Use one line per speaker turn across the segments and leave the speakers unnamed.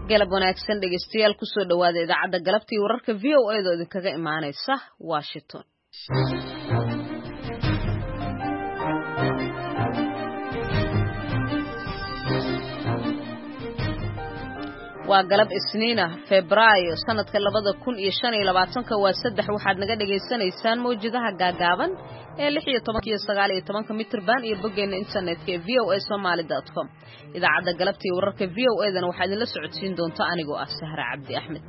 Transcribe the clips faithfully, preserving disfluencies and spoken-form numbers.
galab wanaagsan dhegeystayaal ku soo dhawaada idaacadda galabtii wararka V O A da idinkaga imaanaysa Washington. waa galab isniina Febraayo sanadka labada kun iyo shan iyo labaatanka waa saddex waxaad naga dhageysanaysaan mowjadaha gaagaaban ee lix iyo toban iyo sagaal iyo toban mitir baan iyo boggeena internetka ee v o a somali dot com idaacadda galabtii wararka V O A dana waxaad la socodsiin doontaa anigoo ah Sahra Cabdi Axmed.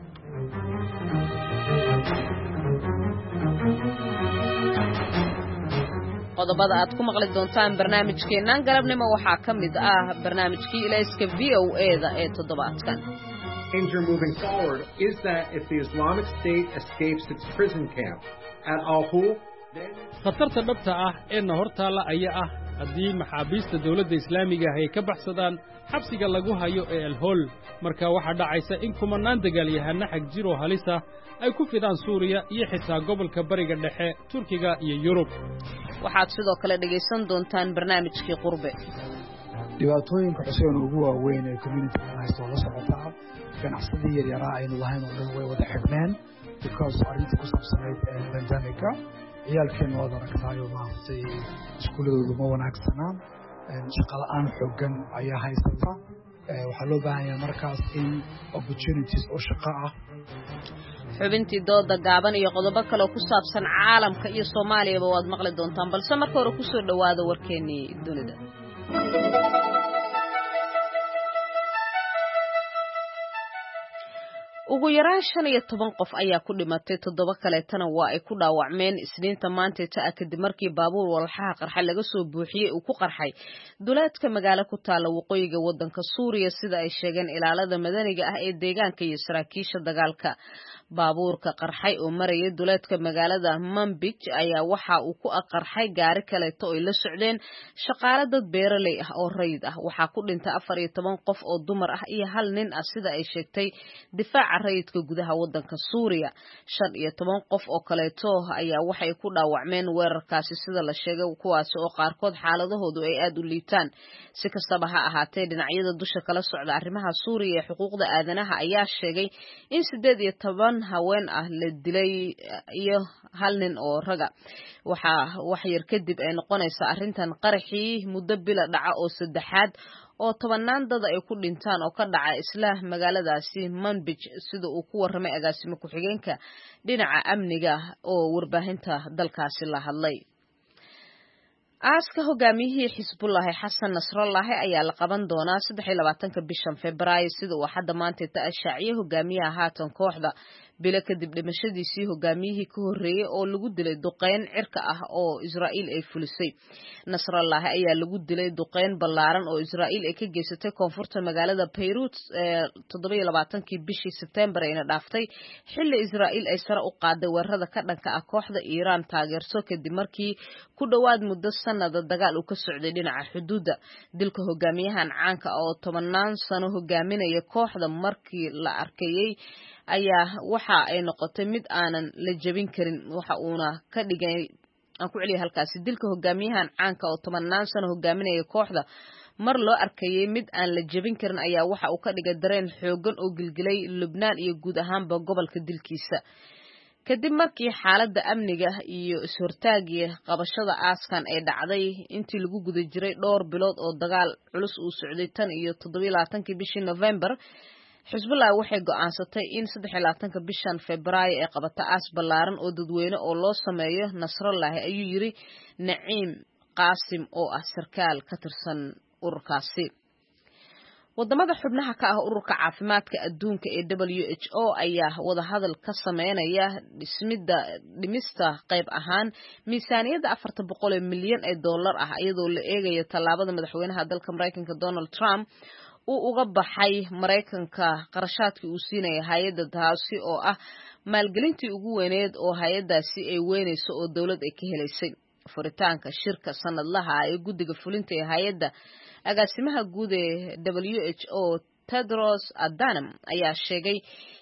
qodobada aad ku maqli doontaan barnaamijkeenan galabnimo waxaa ka mid ah barnaamijkii ilayska V O A da ee toddobaadkan.
Danger moving forward is that if the Islamic State escapes its prison camp at Al-Hol, then
khatarta dhabta ah ee hortaala ayaa ah haddii maxaabiista dawladda islaamiga ay ka baxsadaan xabsiga lagu hayo ee Al-Hol marka waxa dhacaysa in kumanaan dagaalyahano xag jiro halisa ay ku fidaan Suuriya iyo xitaa gobolka bariga dhexe Turkiga iyo Yurub.
waxaad sidoo kale dhageysan doontaan barnaamijkii qurbe.
dhibaatooyinka xuseen ugu waaweyn ee community haysto la socota ganacsiga yar yar aynu lahayn oo dhan way wada xidhneen because arrinta ku saabsanayd pandemic-ka ciyaalkeena wada aragtaayo maantay iskuuladoodu ma wanaagsanaan shaqo la'aan xooggan ayaa haysata waxaa loo baahan yahay markaas in opportunities oo shaqo ah
xubintii dooda gaaban iyo qodobo kale oo ku saabsan caalamka iyo Soomaaliya waad maqli doontaan balse marka hore ku soo dhawaada warkeenii dunida. ugu yaraan shan iyo toban qof ayaa ku dhimatay toddoba kaleetana waa ay ku dhaawacmeen isniinta maanta ta kadib markii baabuur walxaha qarxa laga soo buuxiyay uu ku qarxay duleedka magaalo ku taala waqooyiga wadanka Suuriya sida ay sheegeen ilaalada madaniga ah ee deegaanka iyo saraakiisha dagaalka. baabuurka qarxay oo marayay duleedka magaalada Manbij ayaa waxa uu ku qarxay gaari kaleeto oo la socdeen shaqaale dad beeraley ah oo rayid ah waxaa ku dhintay afar iyo toban qof oo dumar ah iyo hal nin ah sida ay sheegtay difaaca rayidka gudaha wadanka Suuriya. shan iyo toban qof oo kaleeto ayaa waxay ku dhaawacmeen weerarkaasi sida la sheegay kuwaas oo qaarkood xaaladahoodu ay aad u liitaan. si kastaba ha ahaatee dhinacyada dusha kala socda arrimaha Suuriya ee xuquuqda aadanaha ayaa sheegay in siddeed iyo toban haween ah la dilay iyo hal nin oo raga. waxa wax yar kadib ay noqonaysa arrintan qaraxii muddo bila dhaca oo saddexaad oo tobanaan dad ay ku dhintaan oo ka dhaca isla magaaladaasi Manbij sida uu ku warramay agaasimo ku-xigeenka dhinaca amniga oo warbaahinta dalkaasi la hadlay. aaska hogaamiyihii Xisbullah Xasan Nasrallah ayaa la qaban doonaa saddex iyo labaatanka bishan Febraayo sida uu hadda maanta ta shaaciyay hogaamiyaha haatan kooxda bila kadib dhimashadiisii hogaamiyihii ka horeeyay oo lagu dilay duqeyn cirka ah oo Israa'iil ay fulisay. Nasrallah ayaa lagu dilay duqeyn ballaaran oo Israa'iil ay ka geysatay koonfurta magaalada Beirut ee toddoba iyo labaatankii bishii September ayna dhaaftay xilli Israa'iil ay sare u qaaday weerarada ka dhanka ah kooxda Iiraan taageerso kadib markii ku dhawaad muddo sanada dagaal uu ka socday dhinaca xuduudda. dilka hogaamiyahan caanka oo tobanaan sano hogaaminaya kooxda markii la arkayay ayaa waxa ay noqotay mid aanan la jabin karin waxa uuna ka dhigay aan ku celiyay halkaasi dilka hogaamiyahan caanka oo tobanaan sano hogaaminaya kooxda mar loo arkayay mid aan la jabin karin ayaa waxa uu ka dhigay dareen xoogan oo gilgilay Lubnaan iyo guud ahaanba gobolka dilkiisa. kadib markii xaaladda amniga iyo is-hortaagiya qabashada aaskan ay dhacday intii lagu guda jiray dhowr bilood oo dagaal culus uu socday tan iyo toddoba iyo labaatankii bishii November, Xisbullah waxay go'aansatay in saddex iyo labaatanka bishan Febraayo ay qabato aas ballaaran oo dadweyne oo loo sameeyo Nasrallah ayuu yiri Naciim Qaasim oo ah sarkaal ka tirsan ururkaasi. wadamada xubnaha ka ah ururka caafimaadka adduunka ee W H O ayaa wada hadal ka sameynaya dhismida dhimista qayb ahaan miisaaniyadda afartan boqol milyan ee dollar ah iyadoo la eegayo tallaabada madaxweynaha dalka Mareykanka Donald Trump uu uga baxay Mareykanka qarashaadkii uu siinayay hay'adda taasi oo ah maalgelintii ugu weyneed oo hay'addaasi ay weynayso oo dawlad ay ka helaysay. furitaanka shirka sanadlaha ee guddiga fulinta ee hay'adda agaasimaha guud ee W H O Tedros Adhanom ayaa sheegay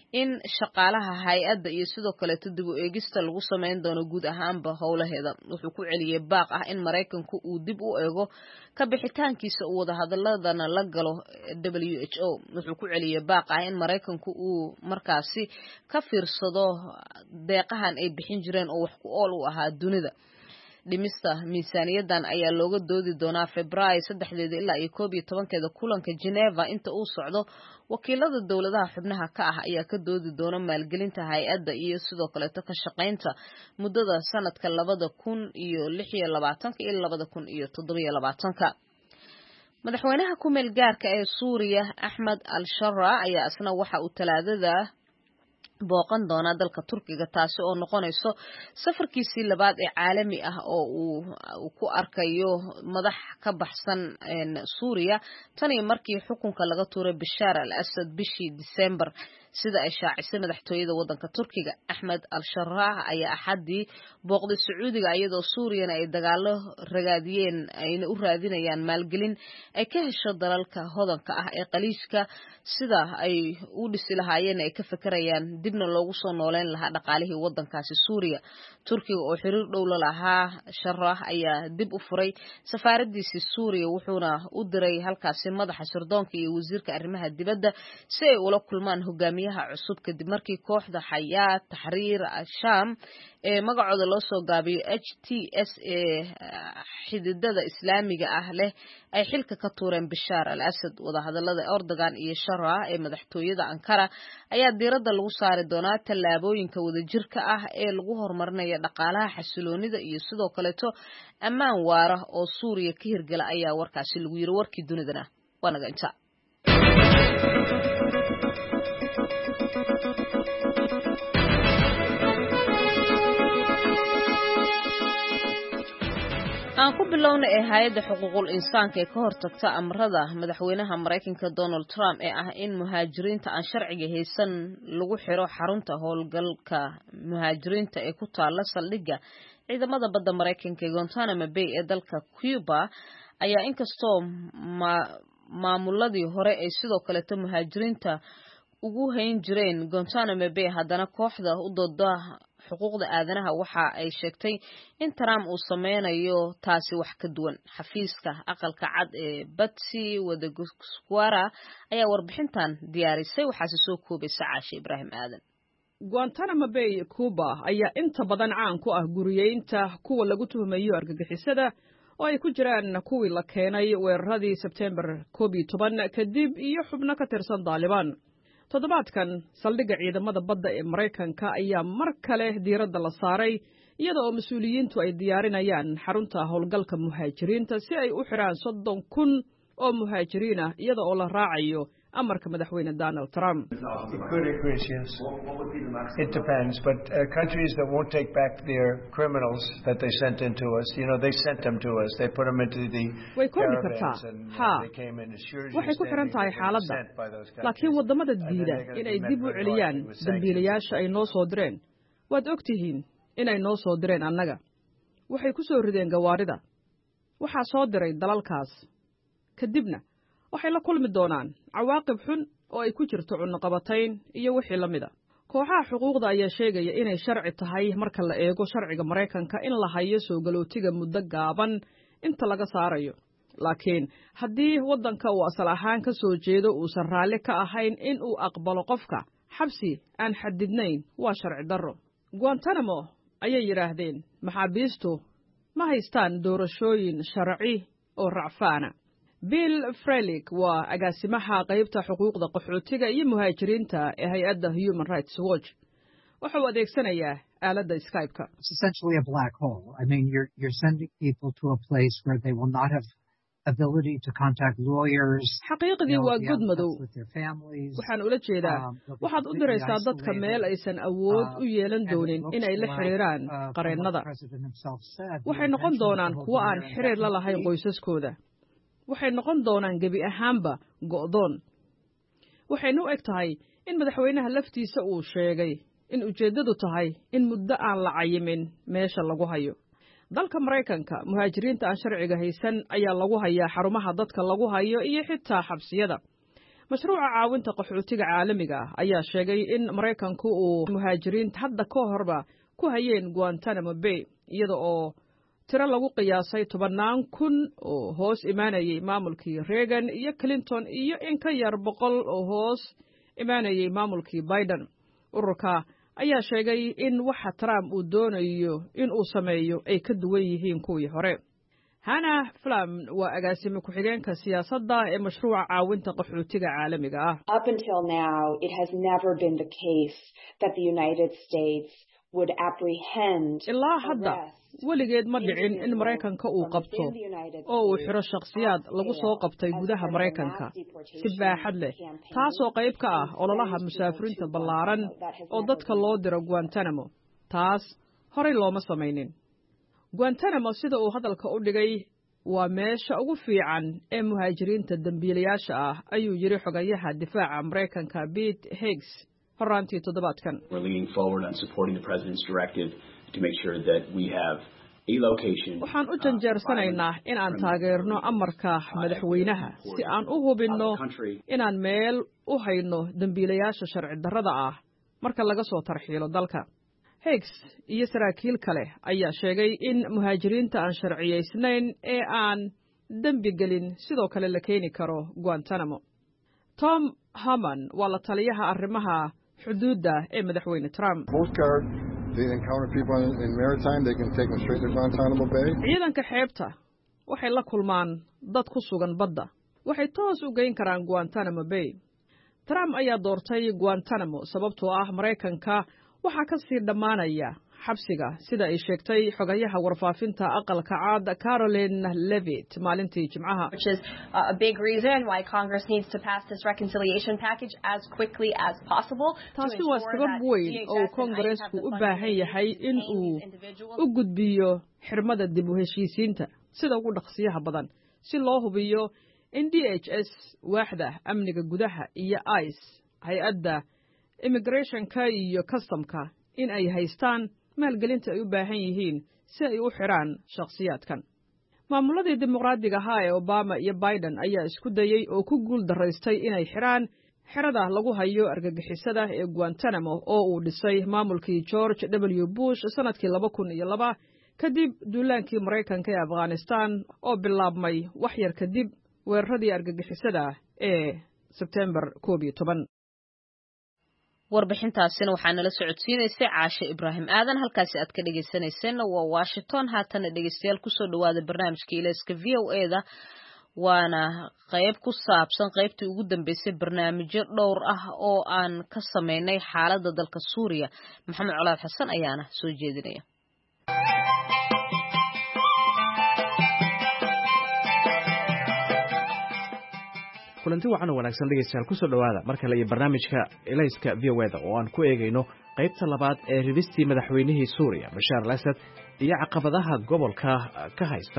in shaqaalaha hay-adda iyo sidoo kaleeto dib u eegista lagu samayn doono guud ahaanba howlaheeda. Wuxuu ku celiyey baaq ah in Maraykanku uu dib u eego ka bixitaankiisa uu wadahadaladana la galo W H O. Wuxuu ku celiyey baaq ah in Maraykanku uu markaasi ka fiirsado deeqahan ay bixin jireen oo wax ku ool u ahaa dunida. dhimista miisaaniyadan ayaa looga doodi doonaa Febraayo saddexdeeda ilaa iyo koob iyo tobankeeda kulanka Geneva inta uu socdo. wakiilada dawladaha xubnaha ka ah ayaa ka doodi doona maalgelinta hay-adda iyo sidoo kale ka shaqaynta muddada sanadka labada kun iyo lix iyo labaatanka iyo labada kun iyo toddoba iyo labaatanka. madaxweynaha ku meel gaarka ee Suuriya Ahmed al-Shara ayaa asna waxa uu talaadada booqan doona dalka Turkiga taasi oo noqonayso safarkiisii labaad ee caalami ah oo uu ku arkayo madax ka baxsan Suuriya tan iyo markii xukunka laga tuuray Bashar al-Assad bishii December sida ay shaacisay madaxtooyada wadanka Turkiga. Ahmed al-Shara ayaa axadii booqday Sacuudiga iyadoo Suuriyana ay dagaalo ragaadiyeen ayna u raadinayaan maalgelin ay ka hesho dalalka hodanka ah ee qaliiska sida ay u dhisi lahaayeen ay ka fakarayaan dibna loogu soo nooleyn lahaa dhaqaalihii wadankaasi Suuriya. Turkiga oo xiriir dhow la lahaa Shara ayaa dib u furay safaaradiisii Suuriya wuxuuna u diray halkaasi madaxa sirdoonka iyo wasiirka arrimaha dibadda si ay ula kulmaan hogaamiyaha cusub kadib markii kooxda Hayat Tahrir al-Sham ee magacooda loo soo gaabiyo H T S ee xididada islaamiga ah leh ay xilka ka tuureen Bashar al-Assad. wadahadalada Erdogan iyo Shara ee madaxtooyada Ankara ayaa diiradda lagu saari doonaa tallaabooyinka wadajirka ah ee lagu horumarinayo dhaqaalaha xasiloonida iyo sidoo kaleeto ammaan waara oo Suuriya ka hirgala ayaa warkaasi lagu yiri warkii dunidana waa naga inta. aan ku bilowna ee hay'adda xuquuqul insaanka ee ka hortagta amrada madaxweynaha Mareykanka Donald Trump ee ah in muhaajiriinta aan sharciga haysan lagu xiro xarunta howlgalka muhaajiriinta ee ku taala saldhigga ciidamada badda Mareykanka ee Guantanamo Bay ee dalka Cuba ayaa inkastoo maamuladii hore ay sidoo kale muhaajiriinta ugu hayn jireen Guantanamo Bay haddana kooxda u dooda xuquuqda aadanaha waxa ay sheegtay in Trump uu sameynayo taasi wax ka duwan. xafiiska aqalka cad ee Betsy Wadaguskwara ayaa warbixintan diyaarisay waxaase soo koobaysa Caashe Ibraahim Aadan.
Guantanamo Bay Cuba ayaa inta badan caan ku ah guriyeynta kuwa lagu tuhmayo argagixisada oo ay ku jiraan kuwii la keenay weeraradii September koob iyo toban kadib iyo xubno ka tirsan Taliban. toddobaadkan saldhigga ciidamada badda ee Mareykanka ayaa mar kale diiradda la saaray iyada oo mas'uuliyiintu ay diyaarinayaan xarunta howlgalka muhaajiriinta si ay u xiraan soddon kun oo muhaajiriin ah iyada oo la raacayo amarka madaxweyne Donald Trump.
It could increase, yes. It depends, but uh, countries that won't take back their criminals that they sent into us, you know, they sent them to us. They put them into the
way kordhi kartaa ha waxay ku xiran tahay xaaladda laakiin wadamada diida inay dib u celiyaan dambiilayaasha ay noo soo direen waad ogtihiin inay noo soo direen annaga waxay ku soo rideen gawaarida waxaa soo diray dalalkaas kadibna waxay la kulmi doonaan cawaaqib xun oo ay ku jirto cunaqabatayn iyo wixii la mida. kooxaha xuquuqda ayaa sheegaya inay sharci tahay marka la eego sharciga Mareykanka in la hayo soo galootiga muddo gaaban inta laga saarayo. laakiin haddii waddanka uu asal ahaan ka soo jeedo uusan raalli ka ahayn in uu aqbalo qofka xabsi aan xadidnayn waa sharci darro. Guantanamo ayay yiraahdeen maxaabiistu ma haystaan doorashooyin sharci oo racfaana. Bill Frelick waa agaasimaha qaybta xuquuqda qaxootiga iyo muhaajiriinta ee hay'adda Human Rights Watch. Wuxuu adeegsanayaa aaladda Skype-ka.
It's essentially a black hole. I mean, you're you're sending people to a place where they will not have ability to contact lawyers.
xaqiiqdii waa god madow. waxaan ula jeedaa waxaad u diraysaa dadka meel aysan awood u yeelan doonin inay la xiriiraan qareennada. waxay noqon doonaan kuwo aan xiriir la lahayn qoysaskooda. waxay noqon doonaan gebi ahaanba go'doon. waxaynu u eg tahay in madaxweynaha laftiisa uu sheegay in ujeeddadu tahay in muddo aan la cayimin meesha lagu hayo. dalka Mareykanka muhaajiriinta aan sharciga haysan ayaa lagu hayaa xarumaha dadka lagu hayo iyo xitaa xabsiyada. mashruuca caawinta qaxootiga caalamiga ah ayaa sheegay in Mareykanku uu muhaajiriinta hadda ka horba ku hayeen Guantanamo Bay iyada oo tiro lagu qiyaasay tobanaan kun oo hoos imaanayay maamulkii Reagan iyo Clinton iyo in ka yar boqol oo hoos imaanayay maamulkii Biden. Ururka ayaa sheegay in waxa Trump uu doonayo in uu sameeyo ay ka duwan yihiin kuwii hore. Hannah Flam waa agaasime ku-xigeenka siyaasadda ee mashruuca caawinta qaxootiga caalamiga ah.
Up until now, it has never been the case that the United States would apprehend
ilaa hadda weligeed ma dhicin in Mareykanka uu qabto oo uu xiro shakhsiyaad lagu soo qabtay gudaha Mareykanka si baaxad leh taasoo qayb ka ah ololaha musaafiriinta ballaaran oo dadka loo diro Guantanamo. Taas horey looma samaynin. Guantanamo sida uu hadalka u dhigay waa meesha ugu fiican ee muhaajiriinta dambiilayaasha ah ayuu yiri xogayaha difaaca Mareykanka Pete Higgs horaantii toddobaadkan.
We're leaning forward on supporting the president's directive to make sure that we have a location.
Waxaan u janjeersanaynaa in aan taageerno amarka madaxweynaha si aan u hubinno inaan meel u hayno dambiilayaasha sharci darrada ah marka laga soo tarxiilo dalka. Higgs iyo saraakiil kale ayaa sheegay in muhaajiriinta aan sharciyeysnayn ee aan dambi gelin sidoo kale la keeni karo Guantanamo. Tom Haman waa la taliyaha arrimaha xuduudda ee madaxweyne Trump. Ciidanka xeebta waxay la kulmaan dad ku sugan badda waxay toos u geyn karaan Guantanamo Bay. Trump ayaa doortay Guantanamo sababtoo ah Mareykanka waxaa ka sii dhammaanaya xabsiga sida ay sheegtay xogayaha warfaafinta aqalka caad Caroline Levitt maalintii Jimcaha.
Which is a big reason why Congress needs to pass this reconciliation package as quickly as possible.
Taasi waa sabab weyn oo Congressku u baahan yahay in uu u gudbiyo xirmada dib u heshiisiinta sida ugu dhaqsiyaha badan si loo hubiyo in D H S waaxda amniga gudaha iyo ICE hay'adda immigrationka iyo customka in ay haystaan maalgelinta ay u baahan yihiin si ay u xiraan shakhsiyaadkan. Maamuladii dimuqraadiga ahaa ee Obama iyo Biden ayaa isku dayay oo ku guul daraystay inay xiraan xirada lagu hayo argagixisada ee Guantanamo oo uu dhisay maamulkii George W Bush sanadkii laba kun iyo laba kadib duulaankii Mareykanka ee Afghanistan oo bilaabmay wax yar kadib weeraradii argagixisada ee September koob iyo toban.
warbixintaasina waxaa nala socodsiinaysay Caashe Ibraahim Aadan halkaasi aad ka dhageysaneyseen waa Washington haatana dhageystayaal ku soo dhawaada barnaamijka Ilayska V O A da waana qayb ku saabsan qaybtii ugu dambeysay barnaamijyo dhowr ah oo aan ka sameynay xaaladda dalka Suuriya. Maxamed Colaad Xasan ayaana soo jeedinaya.
kulanti waxaan wanaagsan dhegeystayaal ku soo dhawaada marka la barnaamijka Ilayska V O A da oo aan ku eegayno qaybta labaad ee ridistii madaxweynihii Suuriya Bashar al-Assad iyo caqabadaha gobolka ka haysta.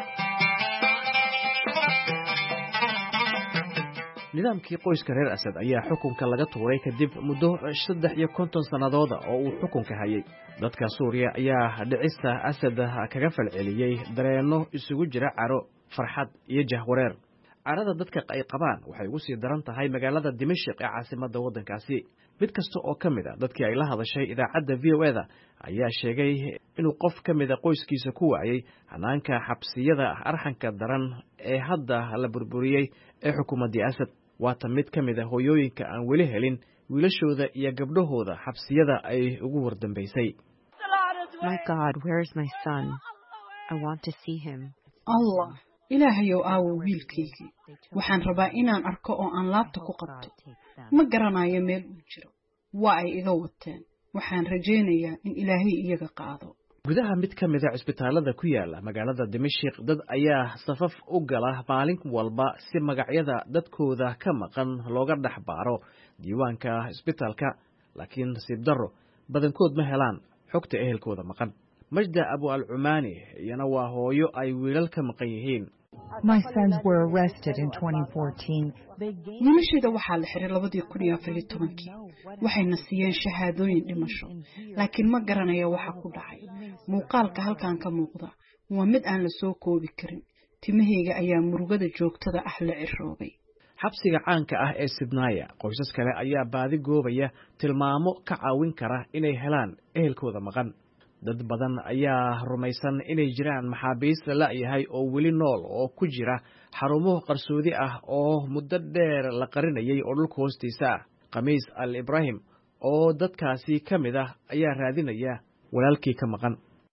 nidaamkii qoyska reer Assad ayaa xukunka laga tuuray kadib muddo saddex iyo konton sanadood oo uu xukunka hayay. dadka Suuriya ayaa dhicista Assad kaga falceliyay dareenno isugu jira caro, farxad iyo jahwareer. carada dadka ay qabaan waxay ugu sii daran tahay magaalada Dimashq ee caasimadda waddankaasi. mid kasta oo ka mid ah dadkii ay la hadashay idaacadda V O A da ayaa sheegay inuu qof ka mid ah qoyskiisa ku waayay hanaanka xabsiyada arxanka daran ee hadda la burburiyay ee xukuumadda Assad. waa tan mid ka mid ah hooyooyinka aan weli helin wiilashooda iyo gabdhahooda xabsiyada ay ugu wardambeysay.
My God, where is my son? I want to see him.
Allah, ilaahayow aawo wiilkaygii. waxaan rabaa inaan arko oo aan laabta ku qabto. ma garanayo meel uu jiro. waa ay iga wateen. waxaan rajaynayaa in ilaahay iyaga qaado.
gudaha mid ka mid ah cisbitaalada ku yaala magaalada Dimashq dad ayaa safaf u gala maalin walba si magacyada dadkooda ka maqan looga dhaxbaaro diiwaanka cisbitaalka, laakiin nasiib darro badankood ma helaan xogta ehelkooda maqan. Majda Abu al-Umani iyana waa hooyo ay wiilal ka maqan yihiin.
My sons were arrested in twenty fourteen.
wiilashayda waxaa la xiray labadii kun iyo afar iyo tobankii. waxayna siiyeen shahaadooyin dhimasho, laakiin ma garanayo waxa ku dhacay. muuqaalka halkan ka muuqda waa mid aan la soo koobi karin. timahayga ayaa murugada joogtada ah la ciroobay.
xabsiga caanka ah ee Sibnaya qoysas kale ayaa baadi goobaya tilmaamo ka caawin kara inay helaan ehelkooda maqan. dad badan ayaa rumaysan inay jiraan maxaabiis la yahay oo weli nool oo ku jira xarumo qarsoodi ah oo muddo dheer la qarinayay oo dhulka hoostiisa ah. Khamiis Al Ibrahim oo dadkaasi ka mid ah ayaa raadinaya walaalkii ka maqan.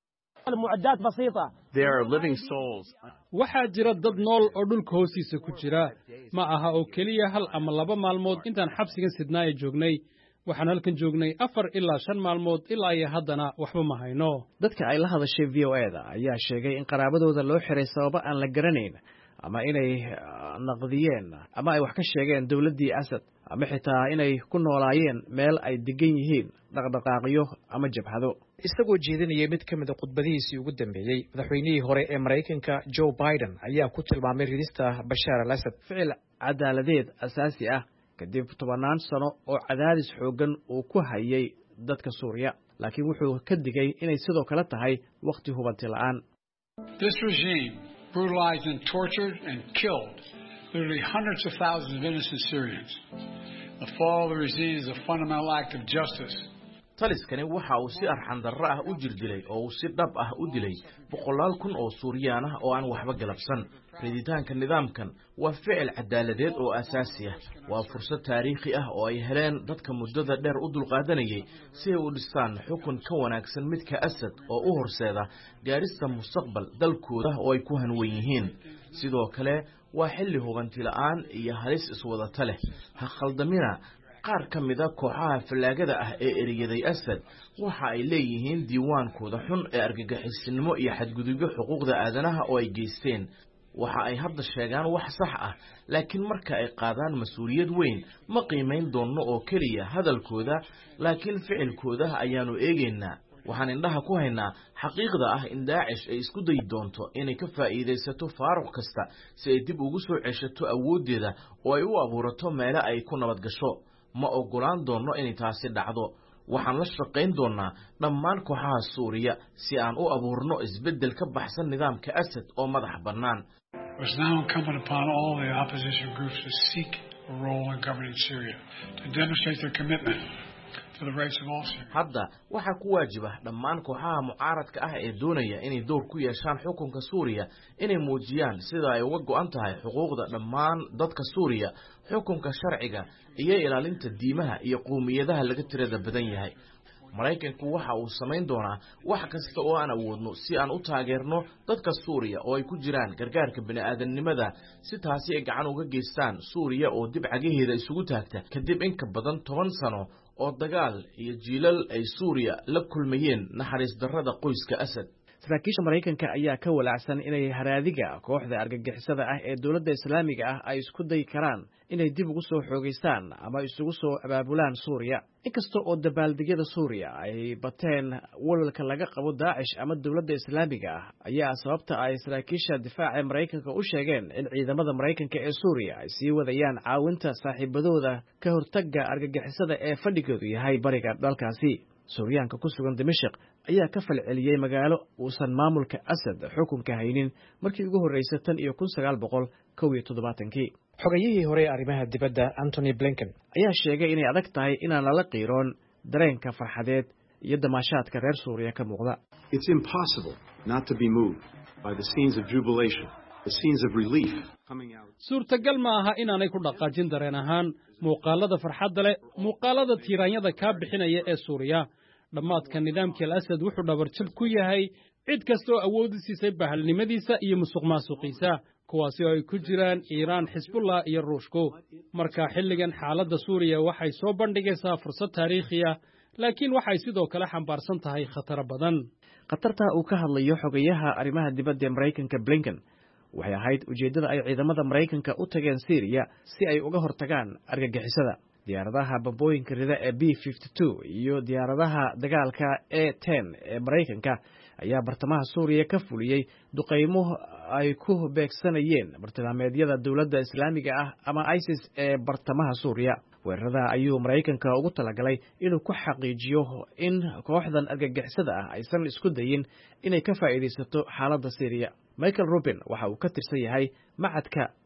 waxaa jira dad nool oo dhulka hoostiisa ku jira. ma aha oo keliya hal ama laba maalmood intaan xabsigan Sibnaya joognay. waxaan halkan joognay afar ilaa shan maalmood ilaa iyo haddana waxba ma hayno.
dadka ay la hadashay V O A da ayaa sheegay in qaraabadooda loo xiray sababo aan la garanayn ama inay naqdiyeen ama ay wax ka sheegeen dawladdii Asad ama xitaa inay ku noolaayeen meel ay degan yihiin dhaqdhaqaaqyo ama jabhado.
isagoo jeedinayay mid ka mid ah khudbadihiisii ugu dambeeyey madaxweynihii hore ee Mareykanka Joe Biden ayaa ku tilmaamay ridista Bashar al-Assad
ficil cadaaladeed asaasi ah kadib tobanaan sano oo cadaadis xoogan uu ku hayay dadka Suuriya, laakiin wuxuu ka digay inay sidoo kale tahay waqti hubanti la'aan.
This regime brutalized and tortured and killed literally hundreds of thousands of innocent Syrians. The fall of the regime is a fundamental act of justice.
taliskani waxa uu si arxan darro ah u jirdilay oo uu si dhab ah u dilay boqolaal kun oo Suuriyaan ah oo aan waxba galabsan. riditaanka nidaamkan waa ficil cadaaladeed oo asaasi ah. waa fursad taariikhi ah oo ay heleen dadka muddada dheer u dulqaadanayay si ay u dhistaan xukun ka wanaagsan midka Asad oo u horseeda gaarista mustaqbal dalkooda oo ay ku hanweyn yihiin. sidoo kale waa xilli hubanti la'aan iyo halis iswadata leh. ha khaldamina qaar ka mid ah kooxaha fallaagada ah ee eriyaday Asad waxa ay leeyihiin diiwaankooda xun ee argagixisnimo iyo xadgudubyo xuquuqda aadanaha oo ay geysteen. waxa ay hadda sheegaan wax sax ah, laakiin marka ay qaadaan mas'uuliyad weyn ma qiimeyn doono oo kaliya hadalkooda, laakiin ficilkooda ayaanu eegaynaa. waxaan indhaha ku haynaa xaqiiqda ah in Daacish ay isku dayi doonto inay ka faa'iideysato faaruq kasta si ay dib ugu soo ceshato awoodeeda oo ay u abuurato meelo ay ku nabad gasho. ma ogolaan doono inay taasi dhacdo. waxaan la shaqayn doonaa dhammaan kooxaha Suuriya si aan u abuurno isbeddel ka baxsan nidaamka Asad oo madax bannaan.
It's now incumbent upon all the opposition groups to seek a role in governing Syria, to demonstrate their commitment to the rights of all Syrians.
hadda waxaa ku waajiba dhammaan kooxaha mucaaradka ah ee doonaya inay door ku yeeshaan xukunka Suuriya inay muujiyaan sida ay uga go'an tahay xuquuqda dhammaan dadka Suuriya, xukunka sharciga iyo ilaalinta diimaha iyo qowmiyadaha laga tirada badan yahay. Mareykanku waxa uu samayn doonaa wax kasta oo aan awoodno si aan u taageerno dadka Suuriya oo ay ku jiraan gargaarka bini'aadanimada si taasi ay gacan uga geystaan Suuriya oo dib cagaheeda isugu taagta kadib in ka badan toban sano oo dagaal iyo jiilal ay Suuriya la kulmayeen naxariis darrada qoyska Asad.
saraakiisha Mareykanka ayaa ka walaacsan inay haraadiga kooxda argagixisada ah ee dawladda Islaamiga ah ay isku day karaan inay dib ugu soo xoogeystaan ama isugu soo abaabulaan Suuriya. inkasta oo dabaaldegyada Suuriya ay bateen walwalka laga qabo Daacish ama dawladda Islaamiga ah ayaa sababta ay saraakiisha difaaca Mareykanka u sheegeen in ciidamada Mareykanka ee Suuriya ay sii wadayaan caawinta saaxiibadooda ka hortagga argagixisada ee fadhigoodu yahay bariga dalkaasi. Suuriyaanka ku sugan Dimashq ayaa ka falceliyay magaalo uusan maamulka Asad xukunka haynin markii ugu horeysay tan iyo kun sagaal boqol kow iyo toddobaatankii.
xogayihii hore ee arrimaha dibadda Antony Blinken
ayaa sheegay inay adag tahay inaan lala qiiroon dareenka farxadeed iyo damaashaadka reer Suuriya ka muuqda.
It's impossible not to be moved by the scenes of jubilation, the scenes of relief coming out.
suurtagal ma aha inaanay ku dhaqaajin dareen ahaan muuqaalada farxadda leh, muuqaalada tiiraanyada ka bixinaya ee Suuriya. dhammaadka nidaamkii Al-Asad wuxuu dhabarjab ku yahay cid kasta oo awood u siisay bahalnimadiisa iyo musuqmaasuqiisa, kuwaasi oo ay ku jiraan Iiraan, Xisbullah iyo Ruushku. marka xilligan xaaladda Suuriya waxay soo bandhigaysaa fursad taariikhi ah, laakiin waxay sidoo kale xambaarsan tahay khatar badan.
khatarta uu ka hadlayo xogayaha arrimaha dibadda ee Mareykanka Blinken waxay ahayd ujeedada ay ciidamada Mareykanka u tageen Syria si ay uga hortagaan argagixisada. diyaaradaha bambooyinka rida ee B fifty-two iyo diyaaradaha dagaalka A ten ee Mareykanka ayaa bartamaha Suuriya ka fuliyay duqeymo ay ku beegsanayeen bartilmaameedyada dawladda Islaamiga ah ama ISIS ee bartamaha Suuriya. weerarada ayuu Mareykanka ugu talagalay inuu ku xaqiijiyo in kooxdan argagixisada ah aysan isku dayin inay ka faa'iideysato xaaladda Syria. Michael Rubin waxa uu ka tirsan yahay macadka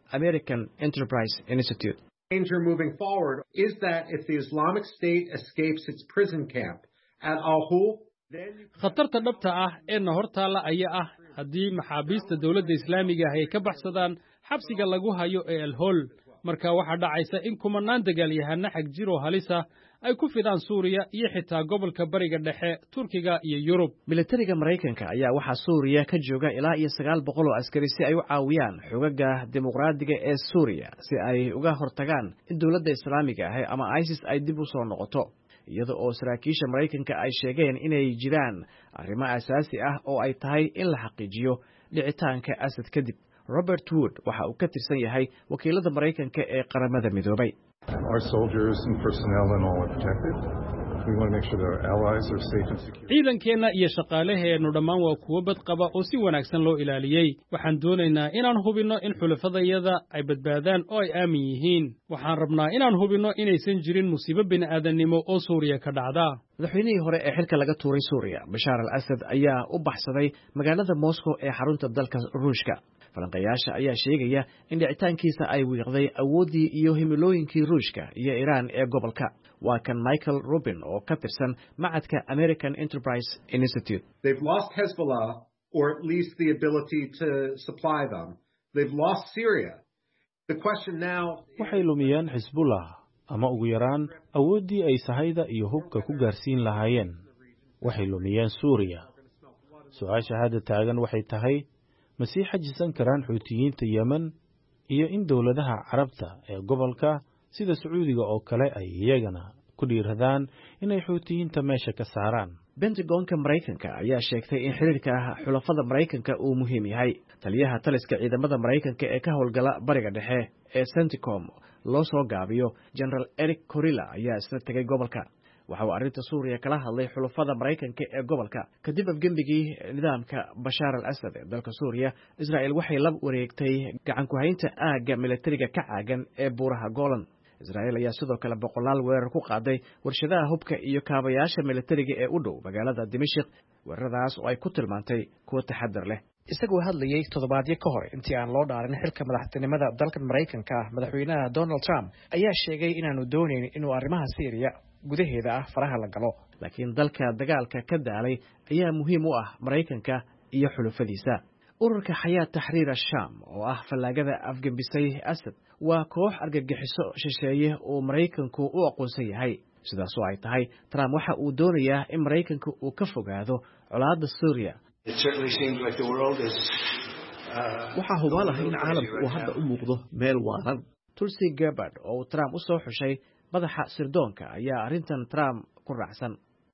American Enterprise Institute.
Danger moving forward is that if the Islamic State escapes its prison camp at Al-Hol,
khatarta dhabta ah ee na hortaalla ayaa ah haddii maxaabiista dawladda islaamiga ah ay ka baxsadaan xabsiga lagu hayo ee Al-Hol marka waxa dhacaysa in kumanaan dagaalyahano xag jiro halisa ay ku fidaan Suuriya iyo xitaa gobolka bariga dhexe Turkiga iyo Yurub.
Militariga Mareykanka ayaa waxa Suuriya ka jooga ilaa iyo sagaal boqol oo askari si ay u caawiyaan xogaga dimuqraadiga ee Suuriya si ay uga hortagaan in dawladda islaamiga ah ama ISIS ay dib u soo noqoto. iyada oo saraakiisha Mareykanka ay sheegeen inay jiraan arrimo asaasi ah oo ay tahay in la xaqiijiyo dhicitaanka Assad kadib. Robert Wood waxa uu ka tirsan yahay wakiilada Mareykanka ee qaramada midoobay.
Our soldiers and personnel and all are protected. We want to make sure that our allies are safe and secure.
ciidankeena iyo shaqaalaheenu dhammaan waa kuwo badqaba oo si wanaagsan loo ilaaliyay. Waxaan doonaynaa inaan hubino in xulafadayada ay badbaadaan oo ay aamin yihiin. Waxaan rabnaa inaan hubino inaysan jirin musiibo bini'aadanimo oo Suuriya ka dhacda.
madaxweynihii hore ee xilka laga tuuray Suuriya Bashar al-Assad ayaa u baxsaday magaalada Moscow ee xarunta dalka Ruushka. falanqayaasha ayaa sheegaya in dhicitaankiisa ay wiiqday awoodii iyo himilooyinkii Ruushka iyo Iran ee gobolka. waa kan Michael Rubin oo ka tirsan macadka American Enterprise Institute.
They've lost Hezbollah, or at least the ability to supply them. They've lost Syria. The question now
waxay lumiyeen Hezbollah ama ugu yaraan awoodii ay sahayda iyo hubka ku gaarsiin lahaayeen. waxay lumiyeen Suuriya. su'aasha hadda taagan waxay tahay ma sii xajisan karaan xuutiyiinta Yemen iyo in dawladaha Carabta ee gobolka sida Sacuudiga oo kale ay iyagana ku dhiiradaan inay xuutiyiinta meesha ka saaraan.
Pentagonka Mareykanka ayaa sheegtay in xiriirka xulafada Mareykanka uu muhiim yahay. taliyaha taliska ciidamada Mareykanka ee ka howlgala bariga dhexe ee CENTCOM loo soo gaabiyo General Eric Kurilla ayaa isla tagay gobolka. waxa uu arrinta Suuriya kala hadlay xulafada Mareykanka ee gobolka kadib afgembigii nidaamka Bashar al-Assad ee dalka Suuriya. Israel waxay la wareegtay gacan ku haynta aagga militariga ka caagan ee buuraha Golan. Israel ayaa sidoo kale boqolaal weerar ku qaaday warshadaha hubka iyo kaabayaasha militariga ee u dhow magaalada Dimashq. weeraradaas oo ay ku tilmaantay kuwo taxadar leh.
isagoo hadlayay toddobaadyo ka hor intii aan loo dhaarin xilka madaxtinimada dalka Mareykanka madaxweynaha Donald Trump ayaa sheegay inaanu doonayn inuu arrimaha Syria gudaheeda ah faraha la galo.
laakiin dalka dagaalka ka daalay ayaa muhiim u ah Mareykanka iyo xulufadiisa. ururka Hayat Tahrir al-Sham oo ah fallaagada afgembisay Assad waa koox argagixiso shisheeye oo Mareykanku u aqoonsan yahay. sidaas oo ay tahay Trump waxa uu doonayaa in Mareykanku uu ka fogaado colaadda Suuriya.
waxaa hubaal ah in caalamku uu hadda u muuqdo meel waaran.
Tulsi Gabbard oo Trump u soo xushay madaxa sirdoonka ayaa arrintan Trump ku raacsan.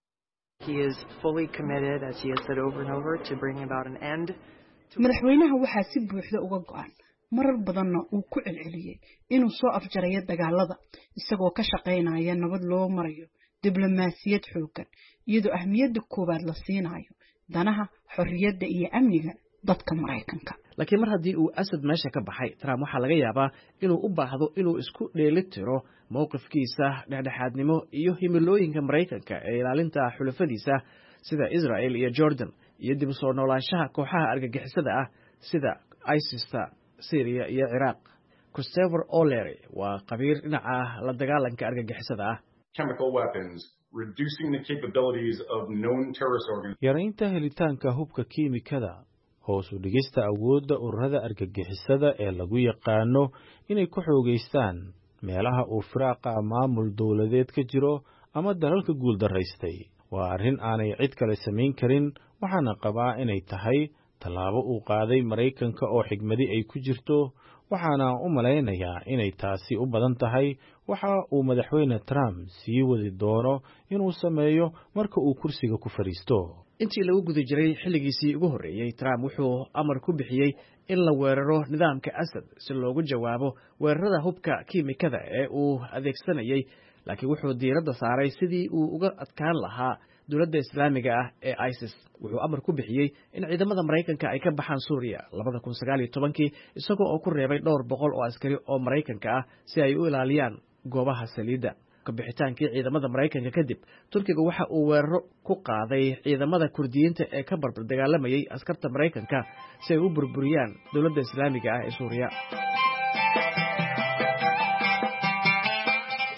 madaxweynaha waxaa si buuxda uga go'an marar badanna uu ku celceliyey inuu soo afjarayo dagaalada isagoo ka shaqaynaya nabad loo marayo diblomaasiyad xooggan iyadoo ahmiyadda koowaad la siinayo danaha xorriyadda iyo amniga dadka Mareykanka.
laakiin mar haddii uu Assad meesha ka baxay Trump waxa laga yaabaa inuu u baahdo inuu isku dheelitiro mowqifkiisa dhexdhexaadnimo iyo himilooyinka Mareykanka ee ilaalinta xulafadiisa sida Israel iyo Jordan iyo dib u soo noolaanshaha kooxaha argagixisada ah sida ISIS-ta Syria iyo Iraq. Christopher O'Leary waa qabiir dhinaca la dagaalanka argagixisada ah.
Chemical weapons, reducing the capabilities of known terrorist organizations.
yaraynta helitaanka hubka kiimikada, hoos u dhigista awoodda ururada argagixisada ee lagu yaqaano inay ku xoogeystaan meelaha uu firaaqa maamul dawladeed ka jiro ama dalalka guul daraystay. waa arrin aanay cid kale samayn karin, waxaana qabaa inay tahay tallaabo uu qaaday Mareykanka oo xigmadi ay ku jirto. waxaana u malaynayaa inay taasi u badan tahay waxa uu madaxweyne Trump sii wadi doono inuu sameeyo marka uu kursiga ku fariisto.
intii lagu guda jiray xilligiisii ugu horreeyay Trump wuxuu amar ku bixiyay in la weeraro nidaamka Assad si loogu jawaabo weerarada hubka kiimikada ee uu adeegsanayay. laakiin wuxuu diiradda saaray sidii uu uga adkaan lahaa dawladda islaamiga ah ee ISIS. wuxuu amar ku bixiyay in ciidamada Mareykanka ay ka baxaan Suuriya labada kun sagaal iyo tobankii isagoo oo ku reebay dhowr boqol oo askari oo Mareykanka ah si ay u ilaaliyaan goobaha saliidda. ka bixitaankii ciidamada Mareykanka kadib Turkiga waxa uu weeraro ku qaaday ciidamada Kurdiyiinta ee ka barbar dagaalamayay askarta Mareykanka si ay u burburiyaan dawladda islaamiga ah ee Suuriya.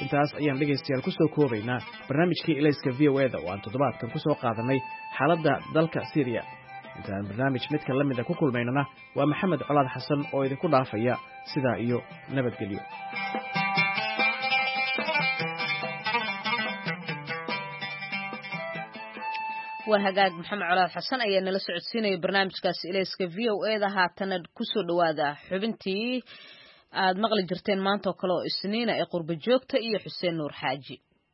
intaas ayaan dhegaystayaal ku soo koobaynaa barnaamijkii ilayska v o eda oo aan toddobaadkan ku soo qaadanay xaaladda dalka Syria intaan barnaamij midka la mid ah ku kulmaynana waa Maxamed Colaad Xasan oo idinku dhaafaya sidaa iyo nabadgelyo
waa hagaag Maxamed Colaad Xasan ayaa nala socodsiinaya barnaamijkaas ilayska v o eda haatana ku soo dhawaada xubintii aad maqli jirteen maanta oo kale oo isniina ee qurba joogta iyo Xuseen Nuur Xaaji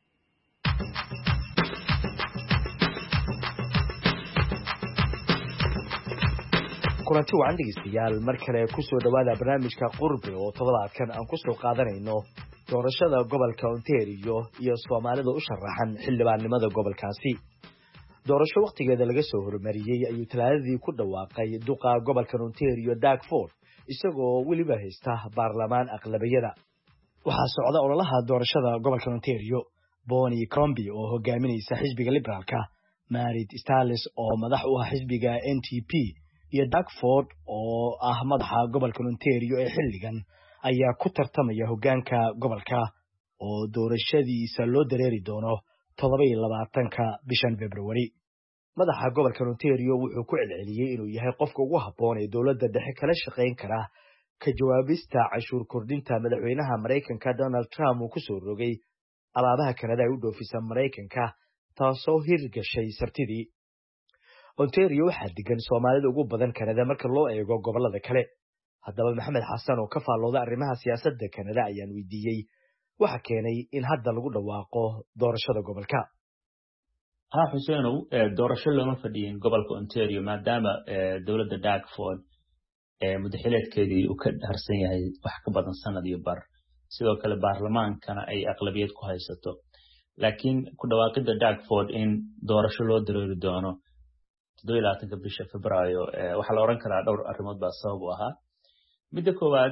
kulanti wacan dhegeystayaal mar kale ku soo dhawaada barnaamijka qurbi oo toddobaadkan aan ku soo qaadanayno doorashada gobolka Ontario iyo Soomaalida u sharaxan xildhibaannimada gobolkaasi doorasho waqtigeeda laga soo hormariyay ayuu talaadadii ku dhawaaqay duqa gobolka Ontario Doug Ford isagoo weliba haysta baarlamaan aqlabiyada waxaa socda ololaha doorashada gobolka Ontario Bonnie Crombie oo hogaaminaysa xisbiga liberaalka Marit Stiles oo madax u ah xisbiga N D P iyo Doug Ford oo ah madaxa gobolka Ontario ee xilligan ayaa ku tartamaya hogaanka gobolka oo doorashadiisa loo dareeri doono toddoba iyo labaatanka bishan February madaxa gobolka Ontario wuxuu ku celceliyay inuu yahay qofka ugu habboon ee dawladda dhexe kala shaqeyn kara ka jawaabista cashuur kordhinta madaxweynaha Mareykanka Donald Trump uu ku soo rogay alaabaha Kanada ee u dhoofisa Mareykanka taasoo hirgashay Sabtidii Ontario waxaa degan Soomaalida ugu badan Kanada marka loo eego gobolada kale haddaba Maxamed Xasan oo ka faallooda arrimaha siyaasadda Kanada ayaan weydiiyey waxa keenay in hadda lagu dhawaaqo doorashada gobolka
ha Xuseenow doorasho lama fadhiyin gobolka Ontario maadaama dawladda Doug Ford ee madaxweynadeedii uu ka harsan yahay wax ka badan sanad iyo bar sidoo kale baarlamaankana ay aqlabiyad ku haysato laakiin ku dhawaaqida Doug Ford in doorasho loo dareeri doono toddoba iyo labaatanka bisha Febraayo waxa la oran karaa dhowr arrimood baa sabab u ahaa midda koowaad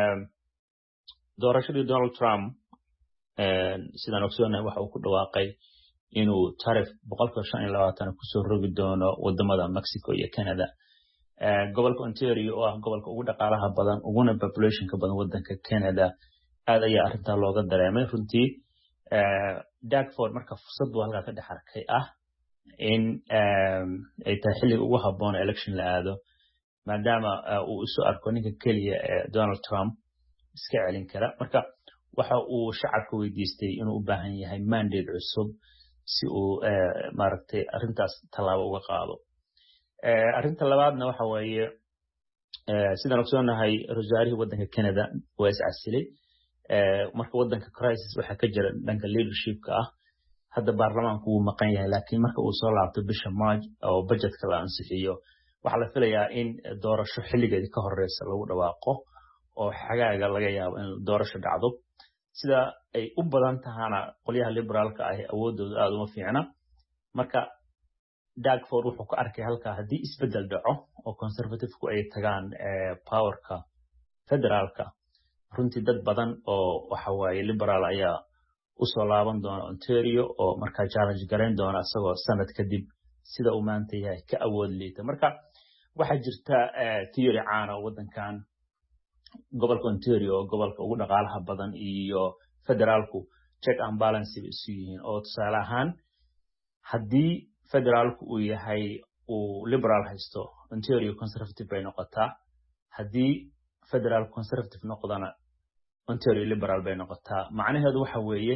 doorashadii Donald Trump sidaan ogsoonahay waxa uu ku dhawaaqay inuu tarif boqolkiiba shan iyo labaatan ku soo rogi doono wadamada Mexico iyo Canada gobolka Ontario oo ah gobolka ugu dhaqaalaha badan uguna population ka badan wadanka Canada aad ayaa arrinta looga dareemay runtii Doug Ford marka fursad buu halka ka dhex arkay ah in ay tahay xilliga ugu habboon election la aado maadaama uu isu arko ninka kaliya ee Donald Trump iska celin kara marka waxa uu shacabka weydiistay inuu u baahan yahay mandate cusub si uu maaragtay arrintaas talaabo uga qaado arrinta labaadna waxa weeye sidaan ogsoonahay rasaarihii wadanka Canada waa is casilay marka wadanka crisis waxa ka jira dhanka leadershipka ah hadda baarlamaanku wuu maqan yahay laakiin marka uu soo laabto bisha March oo budgetka la ansixiyo waxa la filayaa in doorasho xilligeedii ka horeysa lagu dhawaaqo oo xagaaga laga yaabo in doorasho dhacdo sida ay u badan tahana qolyaha liberaalka ah awoodooda aad uma fiicna marka Doug Ford wuxuu ka arkay halka hadii isbedel dhaco oo conservative-ku ay tagaan powerka federaalka runtii dad badan oo waxa waaye liberaal ayaa u soo laaban doona Ontario oo marka challenge gareyn doona asagoo sanad kadib sida uu maanta yahay ka awood liita marka waxa jirta theory caana wadankan gobolka Ontario gobolka ugu dhaqaalaha badan iyo federaalku check and balance isu yihiin oo tusaale ahaan hadii federaalku uu yahay uu liberal haysto Ontario conservative bay noqotaa hadii federal conservative noqdana Ontario liberal bay noqotaa macnaheedu waxa weeye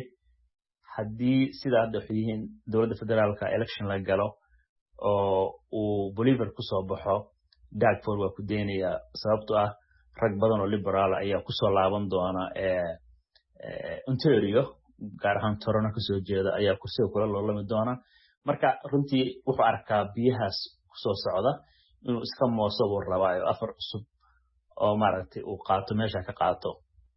hadii sida hadda yihiin dawladda federaalka election la galo oo uu believer ku soo baxo Doug Ford waa ku deynaya sababtoo ah rag badan oo liberal ayaa ku soo laaban doona ee Ontario gaar ahaan Toronto ka soo jeeda ayaa kursiga kula loolami doona marka runtii wuxuu arkaa biyahaas ku soo socda inuu iska mooso uu rabaayo afar cusub oo maaragtay uu qaato meesha ka qaato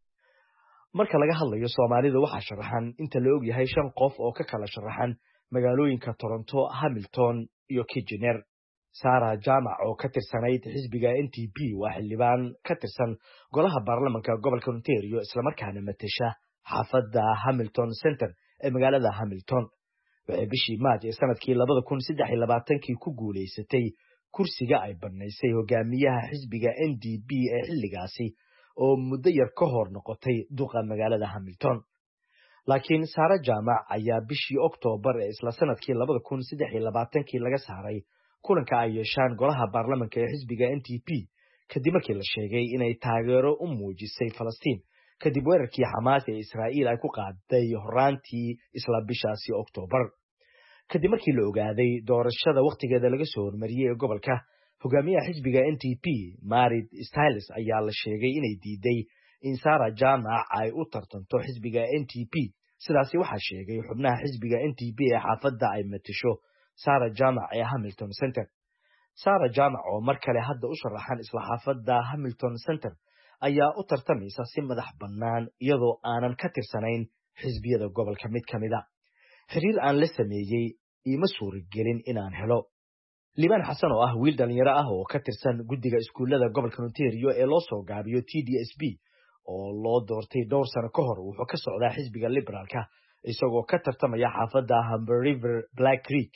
marka laga hadlayo Soomaalida waxa sharaxan inta la og yahay shan qof oo ka kala sharaxan magaalooyinka Toronto, Hamilton iyo Kitchener Sarah Jamac oo ka tirsanayd xisbiga N D P waa xildhibaan ka tirsan golaha baarlamaanka gobolka Ontario isla markaana matasha xaafadda Hamilton Center ee magaalada Hamilton waxay bishii March ee sanadkii laba kun saddex iyo labaatan ku guuleysatay kursiga ay banaysay hogaamiyaha xisbiga N D P ee xilligaasi oo muddo yar ka hor noqotay duqa magaalada Hamilton laakiin Saara Jaamac ayaa bishii Oktoobar ee isla sanadkii labada kun saddex iyo labaatan-kii laga saaray kulanka ay yeeshaan golaha baarlamaanka ee xisbiga N T P kadib markii la sheegay inay taageero u muujisay Falastiin kadib weerarkii Xamaas ee Israa'iil ay ku qaaday horaantii isla bishaasi Oktoobar. kadib markii la ogaaday doorashada waqtigeeda laga soo hormariyay ee gobolka, hogaamiyaha xisbiga N T P Marit Stiles ayaa la sheegay inay diiday in Saara Jaamac ay u tartanto xisbiga N T P. sidaasi waxaa sheegay xubnaha xisbiga N T P ee xaafadda ay matasho Saara Jaamac ee Hamilton Center. Saara Jaamac oo mar kale hadda u sharaxan isla xaafadda Hamilton Center ayaa u tartamaysa si madax bannaan iyadoo aanan ka tirsanayn xisbiyada gobolka mid ka mid ah. xiriir aan la sameeyey ima suuragelin inaan helo. Liban Xasan oo ah wiil dhalinyaro ah oo ka tirsan guddiga iskuulada gobolka Ontario ee loo soo gaabiyo T D S B oo loo doortay dhowr sano ka hor, wuxuu ka socdaa xisbiga liberaalka isagoo ka tartamaya xaafadda Humber River Black Creek,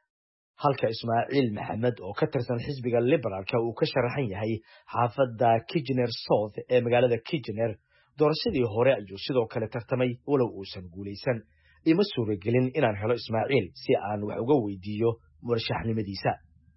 halka Ismaaciil Maxamed oo ka tirsan xisbiga liberaalka uu ka sharaxan yahay xaafadda Kitchener South ee magaalada Kitchener. doorashadii hore ayuu sidoo kale tartamay walow uusan guuleysan. ima suuragelin inaan helo Ismaaciil si aan wax uga weydiiyo murashaxnimadiisa.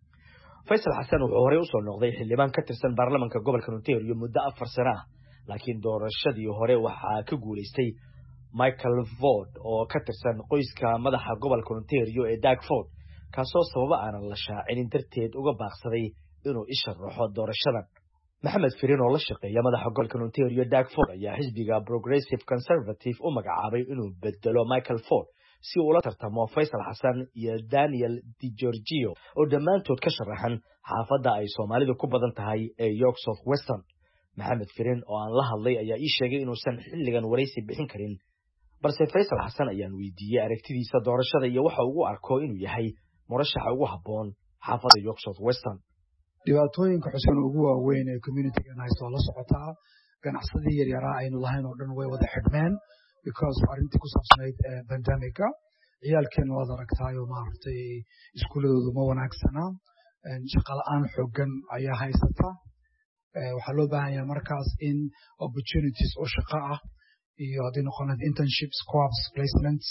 Faysal Xasan wuxuu hore u soo noqday xildhibaan ka tirsan baarlamaanka gobolka Ontario muddo afar sano ah, laakiin doorashadii hore waxaa ka guuleystay Michael Ford oo ka tirsan qoyska madaxa gobolka Ontario ee Doug Ford, kaasoo sababa aanan la shaacinin darteed uga baaqsaday inuu isha raxo doorashadan. Maxamed Firin oo la shaqeeya madaxa gobolka Ontario Doug Ford ayaa xisbiga Progressive Conservative u magacaabay inuu bedelo Michael Ford si uu la tartamo Faysal Xasan iyo Daniel DiGiorgio oo dhammaantood ka sharaxan xaafadda ay Soomaalidu ku badan tahay ee York South Western. Maxamed Firin oo aan la hadlay ayaa ii sheegay inuusan xilligan wareysi bixin karin, balse Faysal Xasan ayaan weydiiyey aragtidiisa doorashada iyo waxa uu arko inuu yahay murashaxa ugu habboon xaafadda York South Western.
dhibaatooyinka xusan ugu waaweyn ee community-ga haysto la socotaa, ganacsadii yaryaraa aynu lahayn oo dhan way wada xidhmeen because arrintii ku saabsanayd pandemic-ka. ciyaalkeena waad aragtaayo maaragtay iskuuladoodu ma wanaagsana, shaqo la'aan xooggan ayaa haysata. waxaa loo baahan yahay markaas in opportunities oo shaqo ah iyo haddii noqonayd internships, co-ops, placements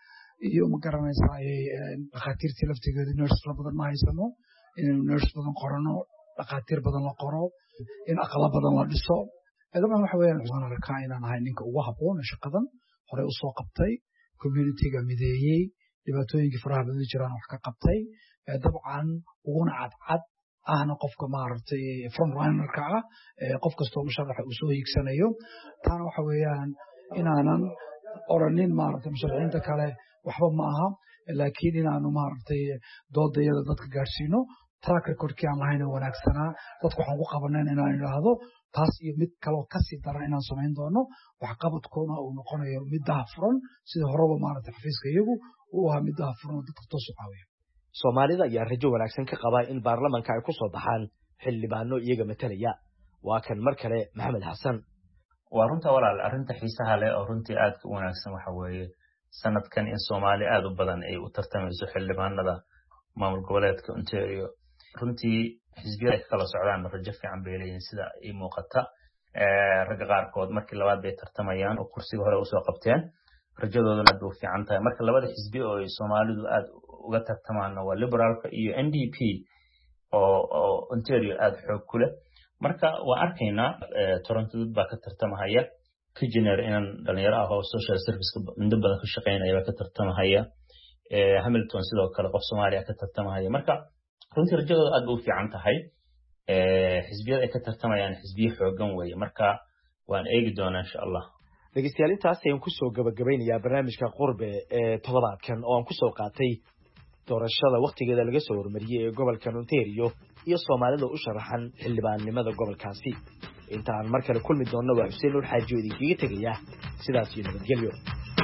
iyo ma garanaysaa dhakhaatiirtii laftigeedu nurse la badan ma haysano, inaynu nurse badan qorano, dhakhaatiir badan la qoro, in aqala badan la dhiso. dabcan waxa weeyaan waxaan arkaa inaan ahay ninka ugu habboon ee shaqadan horey u soo qabtay, community-ga mideeyey, dhibaatooyinkii faraha badan jiraan wax ka qabtay, dabcan uguna cadcad ahna qofka maaragtay front runner-ka ah, qof kastoo musharaxa uu soo hiigsanayo. taana waxa weeyaan inaanan oranin maaragtay musharaxiinta kale waxba ma aha, laakiin inaanu maaragtay doodayada dadka gaarsiino. track record-kii aan lahayn oo wanaagsanaa dadku waxaan ku qabaneen inaan idhaahdo taas iyo mid kaloo kasii daran inaan samayn doono, waxqabadkoona uu noqonayo mid daahfuran sida horeba maaragtay xafiiska iyagu uu ahaa mid daahfuran oo dadka toos u caawiya.
Soomaalida ayaa rajo wanaagsan ka qaba in baarlamaanka ay ku soo baxaan xildhibaano iyaga matalaya. waa kan mar kale Maxamed Xasan.
waa runta walaal, arrinta xiisaha leh oo runtii aad u wanaagsan waxa weeye sanadkan in Soomaali aad u badan ay u tartamayso xildhibaanada maamul goboleedka Ontario. runtii xisbiyada ay kala socdaan rajo fiican bay leeyihiin sida ay muuqata. ragga qaarkood markii labaad bay tartamayaan oo kursiga hore u soo qabteen, rajadooduna aad u fiican tahay. marka labada xisbi oo ay Soomaalidu aad uga tartamaan waa liberaalka iyo N D P oo oo Ontario aad xoog ku leh. marka waa arkaynaa Toronto dad baa ka tartamahaya, Kitchener inaan dhalinyaro ah oo social service inta badan ka shaqeynaya baa ka tartamahaya, Hamilton sidoo kale qof Soomaali ah ka tartamahaya. marka runtii rajadooda aad u fiican tahay. xisbiyada ay ka tartamayaan xisbiyo xoogan weeye, marka waan eegi doonaa insha Allah.
dhegeystayaal intaas ayaan kusoo gabagabeynayaa barnaamijka Qurbe ee toddobaadkan oo aan kusoo qaatay doorashada waqtigeeda laga soo hormariyay ee gobolka Ontario iyo Soomaalida u sharaxan xildhibaannimada gobolkaasi. inta aan mar kale kulmi doonno waa Xuseen Nuur Xaaji oo idinkaga tegaya sidaas iyo nabadgelyo.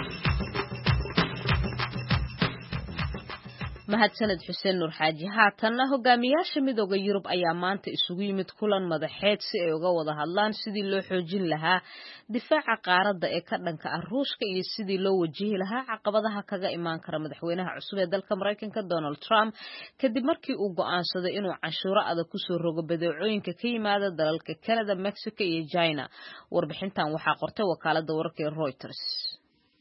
mahadsaned Xuseen Nuur Xaaji. haatanna hogaamiyaasha midowga Yurub ayaa maanta isugu yimid kulan madaxeed si ay uga wada hadlaan sidii loo xoojin lahaa difaaca qaaradda ee ka dhanka ah Ruushka iyo sidii loo wajihi lahaa caqabadaha kaga imaan kara madaxweynaha cusub ee dalka Mareykanka Donald Trump kadib markii uu go'aansaday inuu canshuuro adag ku soo rogo badeecooyinka ka yimaada dalalka Canada, Mexico iyo China. warbixintan waxaa qortay wakaaladda wararka ee Reuters.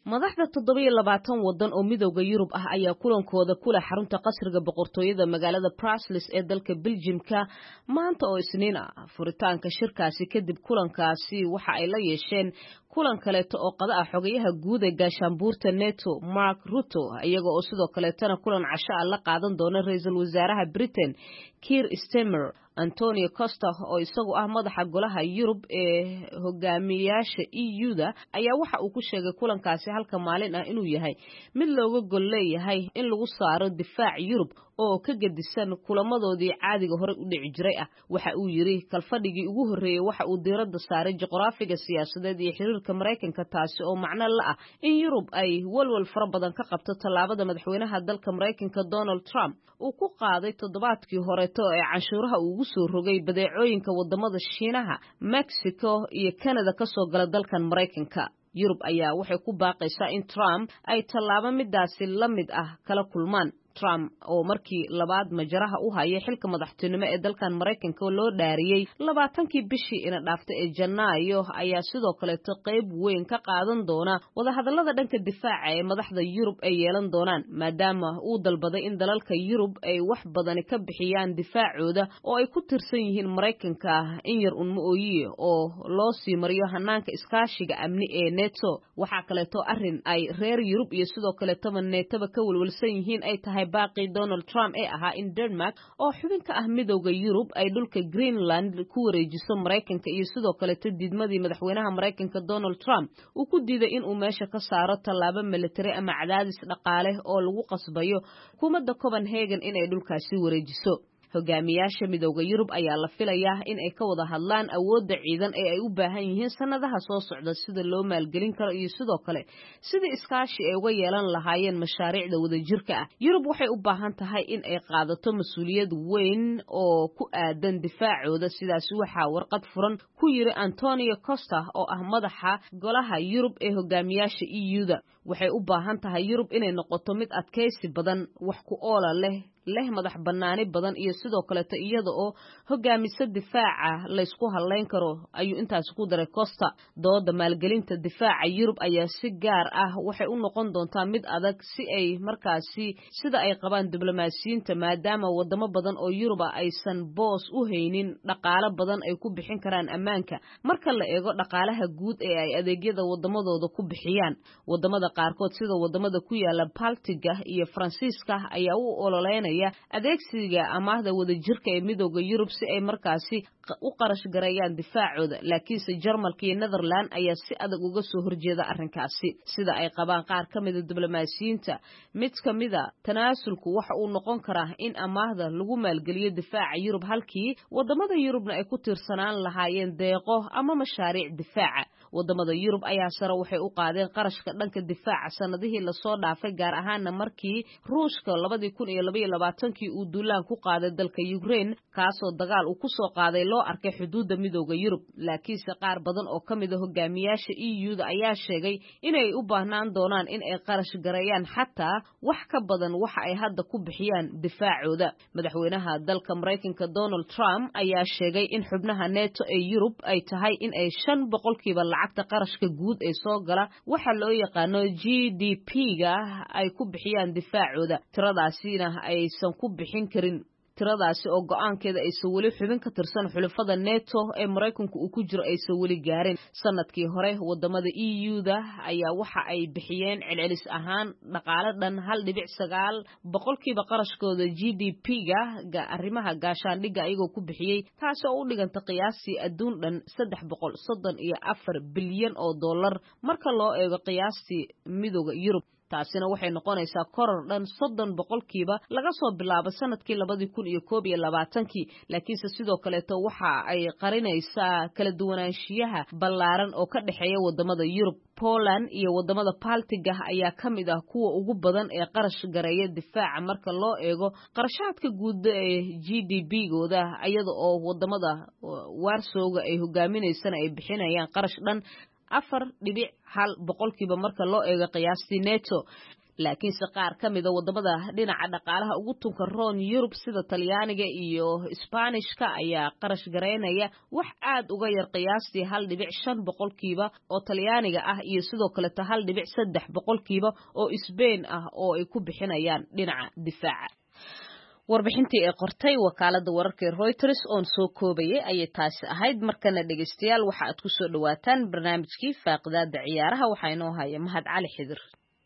madaxda toddobiyo labaatan waddan oo midowga Yurub ah ayaa kulankooda kula xarunta qasriga boqortooyada magaalada Brussels ee dalka Belgiumka maanta oo Isniin ah furitaanka shirkaasi kadib kulankaasi waxa ay la yeesheen kulan kaleeto oo qada ah xogayaha guud ee gaashaanbuurta NATO Mark Rutte iyaga oo sidoo kaleetana kulan casho ah la qaadan doona ra'iisul wasaaraha Britain Keir Starmer Antonio Costa oo isagu ah madaxa golaha Yurub ee hogaamiyaasha E U-da ayaa waxa uu ku sheegay kulankaasi halka maalin ah inuu yahay mid looga gol leeyahay in lagu saaro difaac Yurub oo ka gedisan kulamadoodii caadiga hore u dhici jiray ah waxa uu yiri kalfadhigii ugu horeeyay waxa uu diiradda saaray juqraafiga siyaasadeed iyo xiriirka Mareykanka taasi oo macno la ah in Yurub ay walwal fara badan ka qabto tallaabada madaxweynaha dalka Mareykanka Donald Trump uu ku qaaday toddobaadkii horeeto ee canshuuraha uu ugu soo rogay badeecooyinka wadamada Shiinaha, Mexico iyo Canada ka soo gala dalkan Mareykanka. Yurub ayaa waxay ku baaqaysaa in Trump ay tallaabo midaasi la mid ah kala kulmaan. Trump oo markii labaad majaraha u hayay xilka madaxtinimo ee dalkan Mareykanka loo dhaariyay labaatankii bishii ina dhaaftay ee Janaayo ayaa sidoo kale qayb weyn ka qaadan doona wadahadallada dhanka difaaca ee madaxda Yurub ay yeelan doonaan maadaama uu dalbaday in dalalka Yurub ay wax badan ka bixiyaan difaacooda oo ay ku tirsan yihiin Mareykanka in yar un mooyiye oo loo sii mariyo hanaanka iskaashiga amni ee NATO waxa kale oo arrin ay reer Yurub iyo sidoo kale toban NATO ka walwalsan yihiin ay tahay baaqi Donald Trump ee ahaa in Denmark oo xubin ka ah midowga Yurub ay dhulka Greenland ku wareejiso Mareykanka iyo sidoo kale diidmadii madaxweynaha Mareykanka Donald Trump uu ku diiday in uu meesha ka saaro tallaabo military ama cadaadis dhaqaale oo lagu qasbayo hukuumadda Copenhagen in ay dhulkaasi wareejiso. hogaamiyaasha midowga Yurub ayaa la filayaa in ay ka wada hadlaan awoodda ciidan ee ay u baahan yihiin sanadaha soo socda sida loo maalgelin karo iyo sidoo kale sidii iskaashi ay uga yeelan lahaayeen mashaariicda wadajirka ah. Yurub waxay u baahan tahay in ay qaadato mas'uuliyad weyn oo ku aadan difaacooda sidaas waxa warqad furan ku yiri Antonio Costa oo ah madaxa golaha Yurub ee hogaamiyaasha E U-da. waxay u baahan tahay Yurub inay noqoto mid adkaysi badan wax ku oola leh leh madax banaani badan iyo sidoo kale iyada oo hogaamisa difaaca la isku haleyn karo ayuu intaas ku daray Costa. dooda maalgelinta difaaca Yurub ayaa si gaar ah waxay u noqon doontaa mid adag si ay markaasi sida ay qabaan diblomaasiyiinta maadaama wadamo badan oo Yurub aysan boos u haynin dhaqaale badan ay ku bixin karaan ammaanka marka la eego dhaqaalaha guud ee ay adeegyada wadamadooda ku bixiyaan. wadamada qaarkood sida wadamada ku yaala Baltiga iyo Faransiiska ayaa u ololeynaya adeegsiga amaahda wadajirka ee midowga Yurub si ay markaasi u qarash gareeyaan difaacooda laakiinse Jarmalka iyo Netherland ayaa si adag uga soo horjeeda arrinkaasi sida ay qabaan qaar ka mid ah diblomaasiyiinta. mid ka mid ah tanaasulku waxa uu noqon karaa in amaahda lagu maalgeliyo difaaca Yurub halkii wadamada Yurubna ay ku tiirsanaan lahaayeen deeqo ama mashaariic difaaca. wadamada Yurub ayaa sare waxay u qaadeen qarashka dhanka difaaca sanadihii la soo dhaafay gaar ahaan markii Ruushka labada kun iyo laba iyo labaatan-kii uu duulaan ku qaaday dalka Ukraine kaasoo dagaal uu ku soo qaaday loo arkay xuduudda midowga Yurub. laakiinse qaar badan oo kamid ah hogaamiyaasha E U-da ayaa sheegay inay u baahnaan doonaan in ay qarash gareeyaan xataa wax ka badan waxa ay hadda ku bixiyaan difaacooda. madaxweynaha dalka Mareykanka Donald Trump ayaa sheegay in xubnaha NATO ee Yurub ay tahay in ay shan boqolkiiba lacagta qarashka guud ee soo gala waxa loo yaqaano G D P-ga ay ku bixiyaan difaacooda. tiradaasina aysan ku bixin karin tiradaasi oo go'aankeeda aysan weli xubin ka tirsan xulafada NATO ee Mareykanku uu ku jiro aysan weli gaarin. sanadkii hore wadamada E U-da ayaa waxa ay bixiyeen celcelis ahaan dhaqaale dhan hal dhibic sagaal boqolkiiba qarashkooda G D P-ga ga arrimaha gaashaandhigga ayagoo ku bixiyay taas oo u dhiganta qiyaastii adduun dhan saddex boqol soddon iyo afar bilyan oo dollar marka loo eego qiyaastii midowga Yurub. taasina waxay noqonaysaa koror dhan soddon boqolkiiba laga soo bilaabo sanadkii labada kun iyo koob iyo labaatan-kii laakiinse sidoo kale waxa ay qarinaysaa kala duwanaanshiyaha ballaaran oo ka dhaxeeya wadamada Yurub. Poland iyo wadamada Baltiga ayaa kamid ah kuwa ugu badan ee qarash gareeya difaaca marka loo eego qarashaadka guud ee G D P-gooda iyada oo wadamada Warsaw ay hogaaminaysana ay bixinayaan qarash dhan afar dhibic hal boqolkiiba marka loo eego qiyaastii NATO. laakiinse qaar ka mida wadamada dhinaca dhaqaalaha ugu tunka roon Yurub sida Talyaaniga iyo Isbaanishka ayaa qarash gareynaya wax aad uga yar qiyaastii hal dhibic shan boqolkiiba oo Talyaaniga ah iyo sidoo kale ta hal dhibic saddex boqolkiiba oo Isbaan ah oo ay ku bixinayaan dhinaca difaaca. warbixintii ay qortay wakaalada wararka Reuters oo soo koobayay ayay taasi ahayd. markana dhageystayaal waxa aad ku soo dhawaataan barnaamijkii faaqidaada ciyaaraha waxa inoo haya Mahad Cali Xidir.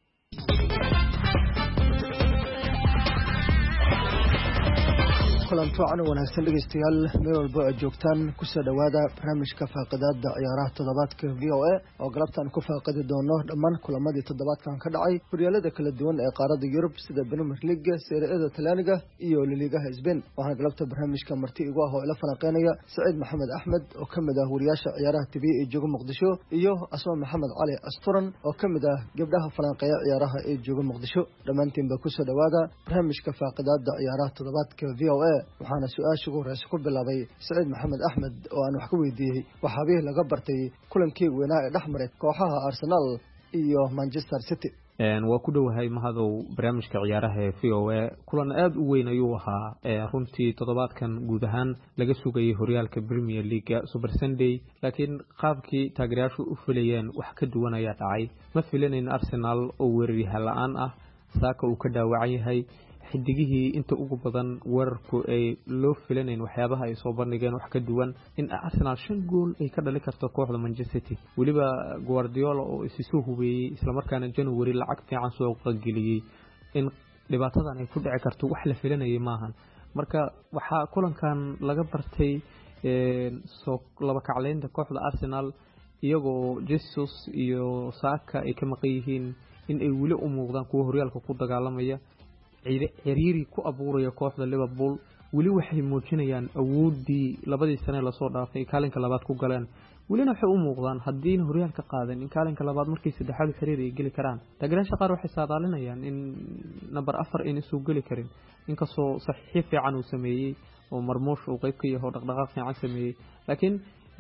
kulanti wacan wanaagsan dhegeystayaal meel walba oo joogtaan ku soo dhawaada barnaamijka faaqidaada ciyaaraha toddobaadka V O A oo galabtaan ku faaqidi doono dhammaan kulamadii toddobaadkan ka dhacay horyaalada kala duwan ee qaaradda Yurub sida Premier League, Serie A Talyaaniga iyo Liigaha Spain. waxaan galabta barnaamijka marti igu ah oo ila falanqeynaya Saciid Maxamed Axmed oo kamid ah wariyaasha ciyaaraha T V ee jooga Muqdisho iyo Asma Maxamed Cali Asturan oo kamid ah gabdhaha falanqeeya ciyaaraha ee jooga Muqdisho. dhammaantiinba ku soo dhawaada barnaamijka faaqidaada ciyaaraha toddobaadka V O A. waxaana su-aasha ugu horeysa ku bilaabay Saciid Maxamed Axmed oo aan wax ka weydiiyey waxaabihii laga bartay kulankii weynaa ee dhexmaray kooxaha Arsenal iyo Manchester City.
waa ku dhowahay mahadow barnaamijka ciyaaraha ee V O A. kulan aad u weyn ayuu ahaa runtii toddobaadkan guud ahaan laga sugayay horyaalka Premier League Super Sunday, laakiin qaabkii taageerayaashu u filayeen wax ka duwan ayaa dhacay. ma filanayn Arsenal oo weeraryahan la'aan ah, saaka uu ka dhaawacan yahay, xidigihii inta ugu badan weerarku ay loo filanayn waxyaabaha ay soo bandhigeen wax ka duwan in Arsenal shan gool ay ka dhali karto kooxda Manchester City. waliba Guardiola oo isisoo hubeeyay isla markaana January lacag fiican soo qageliyay in dhibaatadan ay ku dhici karto wax la filanayay maahan. marka waxa kulankan laga bartay ee soo laba kacleynta kooxda Arsenal iyagoo Jesus iyo Saka ay ka maqan yihiin in ay wali u muuqdaan kuwa horyaalka ku dagaalamaya, ciriiri ku abuuraya kooxda Liverpool. wali waxay muujinayaan awoodii labadii sano la soo dhaafay kaalinka labaad ku galeen. walina waxay u muuqdaan haddii horyaalka qaadan in kaalinka labaad markii saddexaad xiriir ay gali karaan. taageerayaasha qaar waxay saadaalinayaan in number afar in soo gali karin, inkastoo saxiix fiican uu sameeyay oo marmuush uu qayb ka yahay oo dhaqdhaqaaq fiican sameeyay, laakiin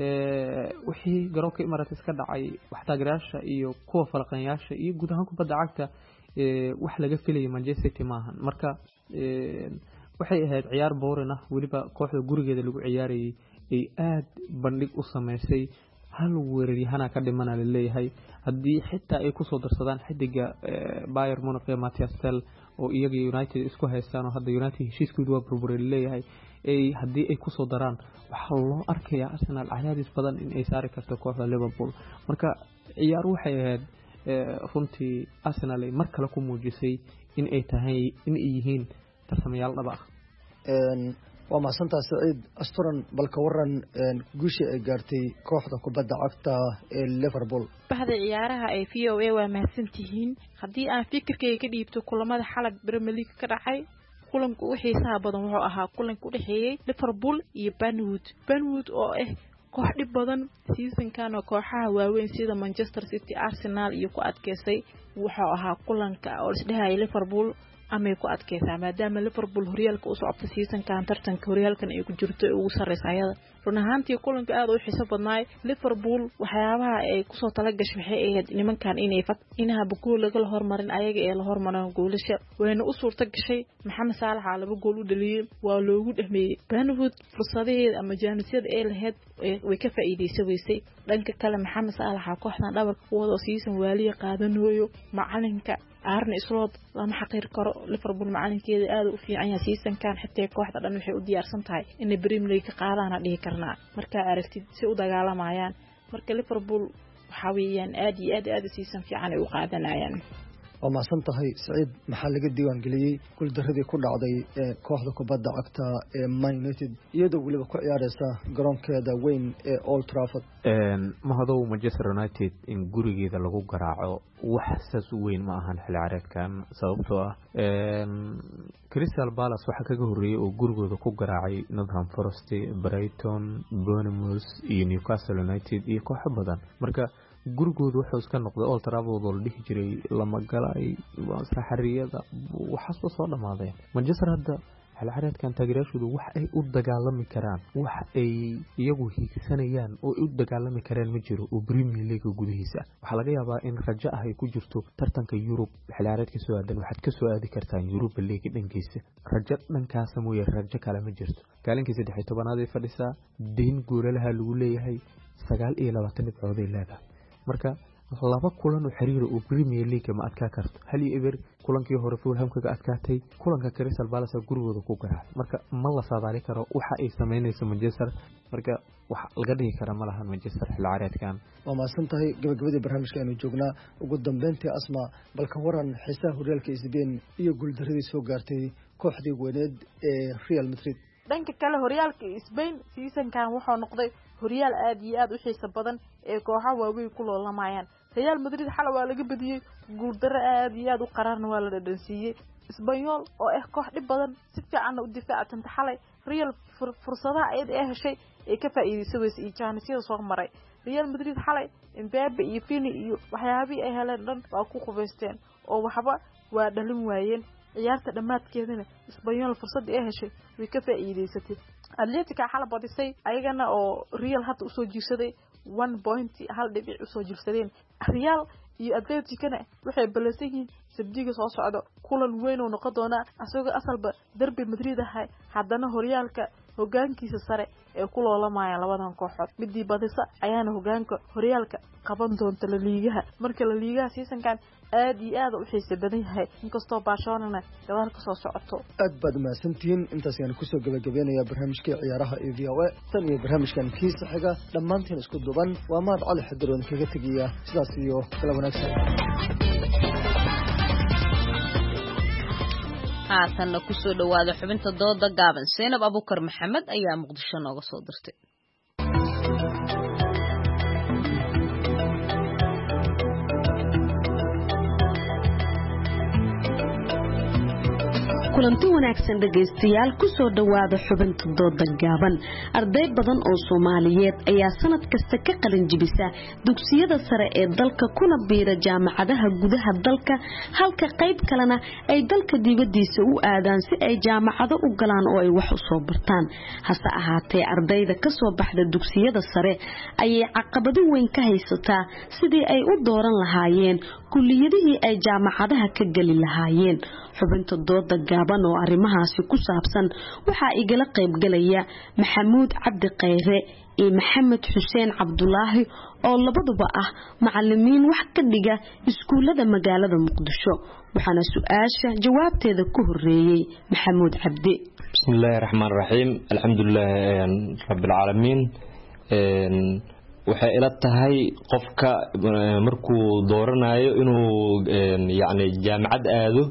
wixii garoonka Emirates ka dhacay wax taageerayaasha iyo kuwa falqayaasha iyo guud ahaan kubadda cagta wax laga filayay Manchester City maahan. marka waxay ahayd ciyaar boorina, waliba kooxda gurigeeda lagu ciyaarayay ay aad bandhig u sameysay. hal weeraryahan ka dhimana leeyahay haddii xitaa ay ku soo darsadaan xidiga Bayern Munich ee Matthias Tel oo iyaga United isku haystaan oo hadda United heshiiskoodu waa burburay leeyahay ay haddii ay ku soo daraan waxa loo arkayaa Arsenal cadaadis badan in ay saari karto kooxda Liverpool. marka ciyaar waxay ahayd runtii Arsenal ay mar kale ku muujisay in ay tahay in ay yihiin tarsamayaal dhab ah.
een waa mahadsantahay Saciid Asturan. balka waran guusha ay gaartay kooxda kubadda cagta ee Liverpool.
baxda ciyaaraha ee V O A waa mahadsantihiin. haddii aan fikirkayga ka dhiibto kulamada xalay Premier League ka dhacay, kulanku u xiisaha badan wuxuu ahaa kulanka u dhaxeeyay Liverpool iyo Bournemouth. Bournemouth oo ah koox dhib badan seasonkan oo kooxaha waaweyn sida Manchester City, Arsenal iyo ku adkeysay, wuxuu ahaa kulanka oo isdhahay Liverpool ama ku adkeysaa maadaama Liverpool horyaalka u socodka seasonkan tartanka horyaalkan ay ku jirto ugu sareysa ayada. run ahaantii kulanka aad u xiiso badnaay. Liverpool waxyaabaha ay ku soo tala gashay waxay ahayd nimankan inay fad inaha bukuul laga hormarin ayaga ee la hormarin goolasha wayna u suurta gashay. Maxamed Saalax laba gool u dhaliyay waa loogu dhameeyay. Bournemouth fursadaheeda ama jaanisiyada ay lahayd way ka faa'iideysay. dhanka kale Maxamed Saalax kooxdan dhabarka ku wada season waaliya qaadanayo macalinka Arne Slot lama xaqir karo. Liverpool macalinkeeda aad u fiican yahay season kan xitaa kooxda dhan waxay u diyaarsan tahay in Premier League ka qaadana dhihi karnaa marka aragtid si u dagaalamayaan. marka Liverpool waxa weeyaan aad iyo aad aad season fiican ay u qaadanayaan.
waa mahadsan tahay Saciid. maxaa laga diiwaan geliyay kul daradii ku dhacday ee kooxda kubadda cagta ee Man United iyadoo waliba ku ciyaaraysa garoonkeeda weyn ee Old Trafford?
een mahadow Manchester United in gurigeeda lagu garaaco wax saas weyn ma ahan xil ciyaareedkan sababtoo ah een Crystal Palace waxa kaga horeeyay oo gurigooda ku garaacay Nottingham Forest, Brighton, Bournemouth iyo Newcastle United iyo kooxo badan. marka gurigooda wuxuu iska noqday Old Trafford oo la dhihi jiray lama galay saxariyada waxaas soo dhamaadeen. Manchester hadda xil ciyaareedkan taageerayaashoodu wax ay u dagaalami karaan wax ay iyagu hiigsanayaan oo u dagaalami karaan ma jiro oo Premier League gudihiisa waxa laga yaabaa in rajo ah ay ku jirto tartanka Europe xil ciyaareedka soo aadan waxaad ka soo aadi kartaan Europa League dhankiisa rajo dhankaas mooyee rajo kale ma jirto kaalinka saddex iyo tobanaad ee fadhisaa deyn guulalaha lagu leeyahay sagaal iyo labaatan dhibcood ay leedahay marka laba kulan oo xiriir oo Premier League ma adkaa karto hal iyo eber kulankii hore Fulham kaga adkaatay kulanka Crystal Palace gurigooda ku garaacay marka ma la saadaali karo waxa ay sameynayso Manchester marka wax laga dhigi kara ma lahan Manchester xil ciyaareedkan
waa maasantahay gabagabadii barnaamijka aynu joognaa ugu dambeyntii Asma balka waran xiisaha horyaalka Spain iyo guuldaradii soo gaartay kooxdii weyneed ee Real Madrid
dhanka kale horyaalka Spain seasonkan wuxuu noqday horyaal aad iyo aad u xiiso badan ee kooxaha waaweyn ku loolamayaan Real Madrid xal waa laga badiyay guuldaro aad iyo aad u qararna waa la dhadhansiiyay Espanyol oo ah koox dhib badan si fiican u difaacsan xalay Real fursadaha ay heshay ee ka faa'iideysay iyo jaanisiyada soo maray Real Madrid xalay Mbappe iyo Vini iyo waxyaabihii ay heleen dhan waa ku qubaysteen oo waxba waa dhalin waayeen ciyaarta dhamaadkeedana Espanyol fursad ay heshay way ka faa'iideysatay Atletico xal badisay ayagana oo Real hadda u soo jiirsaday one point hal dhibic u soo jiirsadeen Real iyo Atletico-na waxay balasayeen sabdiga soo socdo kulan weyn oo noqon doona asagoo asalba derby Madrid ahay haddana horyaalka hogaankiisa sare ee ku loolamayaan labadan kooxood midii badisa ayaana hogaanka horyaalka qaban doonta La Liga marka La Liga seasonkan aad iyo aad u xiiso badan yahay inkastoo Barcelona gadaal ka soo socoto
aad baad maasantiin intaas ayaan ku soo gabagabeynayaa barnaamijka ciyaaraha ee V O A tan iyo barnaamijkan kiisa xiga dhammaantiin isku duban waa maad cali xadiroon kaga tagiya sidaas iyo kala wanaagsan
haatanna ku soo dhawaada xubinta dooda gaaban Seenab Abukar Maxamed ayaa Muqdisho nooga soo dirtay
kulanti wanaagsan dhageystayaal ku soo dhawaada xubinta dooda gaaban arday badan oo Soomaaliyeed ayaa sanad kasta ka qalin jibisa dugsiyada sare ee dalka kuna biira jaamacadaha gudaha dalka halka qayb kalena ay dalka dibadiisa u aadaan si ay jaamacado u galaan oo ay wax u soo bartaan hase ahaatee ardayda ka soo baxda dugsiyada sare ayay caqabado weyn ka haysataa sidii ay u dooran lahaayeen kulliyadihii ay jaamacadaha ka gali lahaayeen xubinta dooda gaaban oo arrimahaasi ku saabsan waxa igala qayb galaya Maxamuud Cabdi Qayre iyo Maxamed Xuseen Cabdulaahi oo labaduba ah macallimiin wax ka dhiga iskuulada magaalada Muqdisho waxaana su'aasha jawaabteeda ku horeeyay Maxamuud Cabdi
Bismillahir Rahmaanir Rahiim Alxamdulillaah Rabbil Caalamiin waxay ila tahay qofka markuu dooranayo inuu yaani jaamacad aado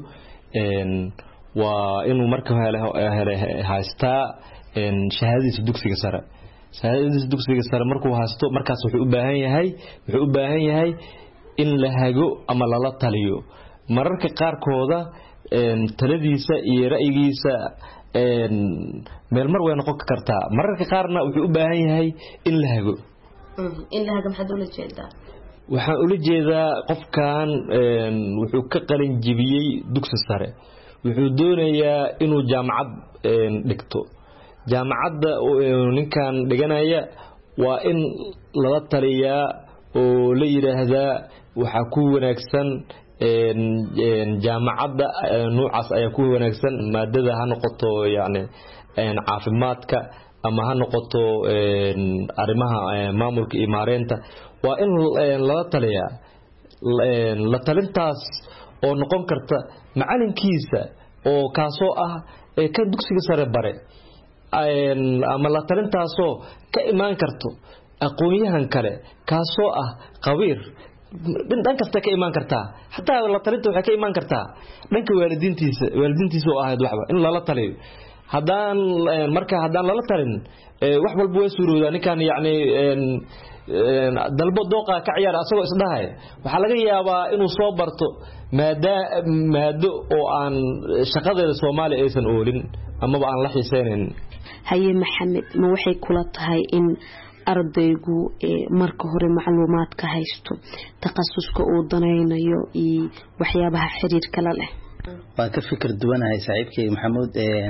waa inuu marka hore haystaa shahaadadiisa dugsiga sare shahaadadiisa dugsiga sare markuu haysto markaas wuxuu u baahan yahay wuxuu u baahan yahay in la hago ama lala taliyo mararka qaar kooda taladiisa iyo ra'yigiisa meel mar way noqon kartaa mararka qaarna wuxuu u baahan yahay in la hago
in la hago maxaa ula jeedaa
waxaan ula jeedaa qofkan wuxuu ka qalin jibiyay dugsi sare wuxuu doonayaa inuu jaamacad dhigto jaamacadda ninkan dhiganaya waa in lala taliyaa oo la yiraahdaa waxa ku wanaagsan jaamacadda noocaas ayaa ku wanaagsan maadada ha noqoto yaani caafimaadka ama ha noqoto arimaha maamulka iyo maareynta waa in lala taliyaa la talintaas oo noqon karta macalinkiisa oo kaasoo ah ka dugsiga sare bare ama la talintaasoo ka imaan karto aqoonyahan kale kaasoo ah qabiir dhan kasta ka imaan kartaa hatta la talinta waxa ka imaan kartaa dhanka waalidiintiisa waalidiintiisa oo ahayd waxba in lala taliyo hadaan marka hadaan lala talin wax walba way suuroodaa ninkan yaani dalbo dooqa ka ciyaar asagoo isdhahay waxa laga yaabaa inuu soo barto maada maado oo aan shaqadeeda Soomaaliya aysan oolin ama aan la xiiseenin
haye Maxamed ma waxay kula tahay in ardaygu marka hore macluumaad ka haysto takhasuska uu danaynayo iyo waxyaabaha xiriirka la leh
waa ka fikir duwanahay saaxiibkay Maxamuud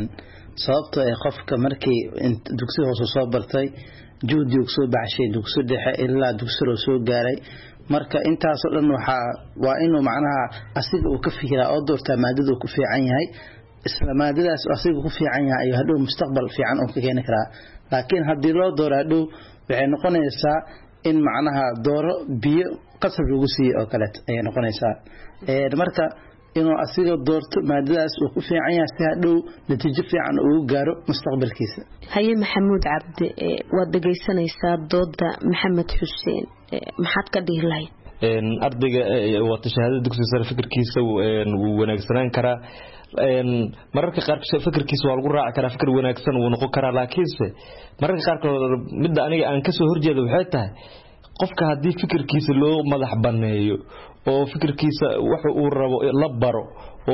sababtoo ay qofka markii dugsi hoose soo bartay juhdi uu soo baxshay dugsi dhexe ilaa dugsi soo gaaray marka intaas oo dhan waxa waa inuu macnaha asiga uu ka fikiraa oo doorta maadada uu ku fiican yahay isla maadadaas asiga ku fiican yahay iyo hadhow mustaqbal fiican oo ka keeni kara laakiin haddii loo dooro hadhow waxay noqonaysaa in macnaha dooro biyo qasab lagu siiyo oo kale ay noqonaysaa ee marka inuu asiga doorto maadadaas uu ku fiican yahay si hadhow natiijo fiican uu gaaro mustaqbalkiisa
haye maxamuud cabdi waad dhageysanaysaa dooda maxamed xuseen maxaad ka dhihi lahayd
een ardayga wata shahaadada dugsiga sare fikirkiisa uu wanaagsanaan karaa een mararka qaar fikirkiisa waa lagu raaci karaa fikir wanaagsan uu noqon karaa laakiinse mararka qaar midda aniga aan ka soo horjeedo waxay tahay qofka hadii fikirkiisa loo madax baneeyo oo fikirkiisa wax uu rabo la baro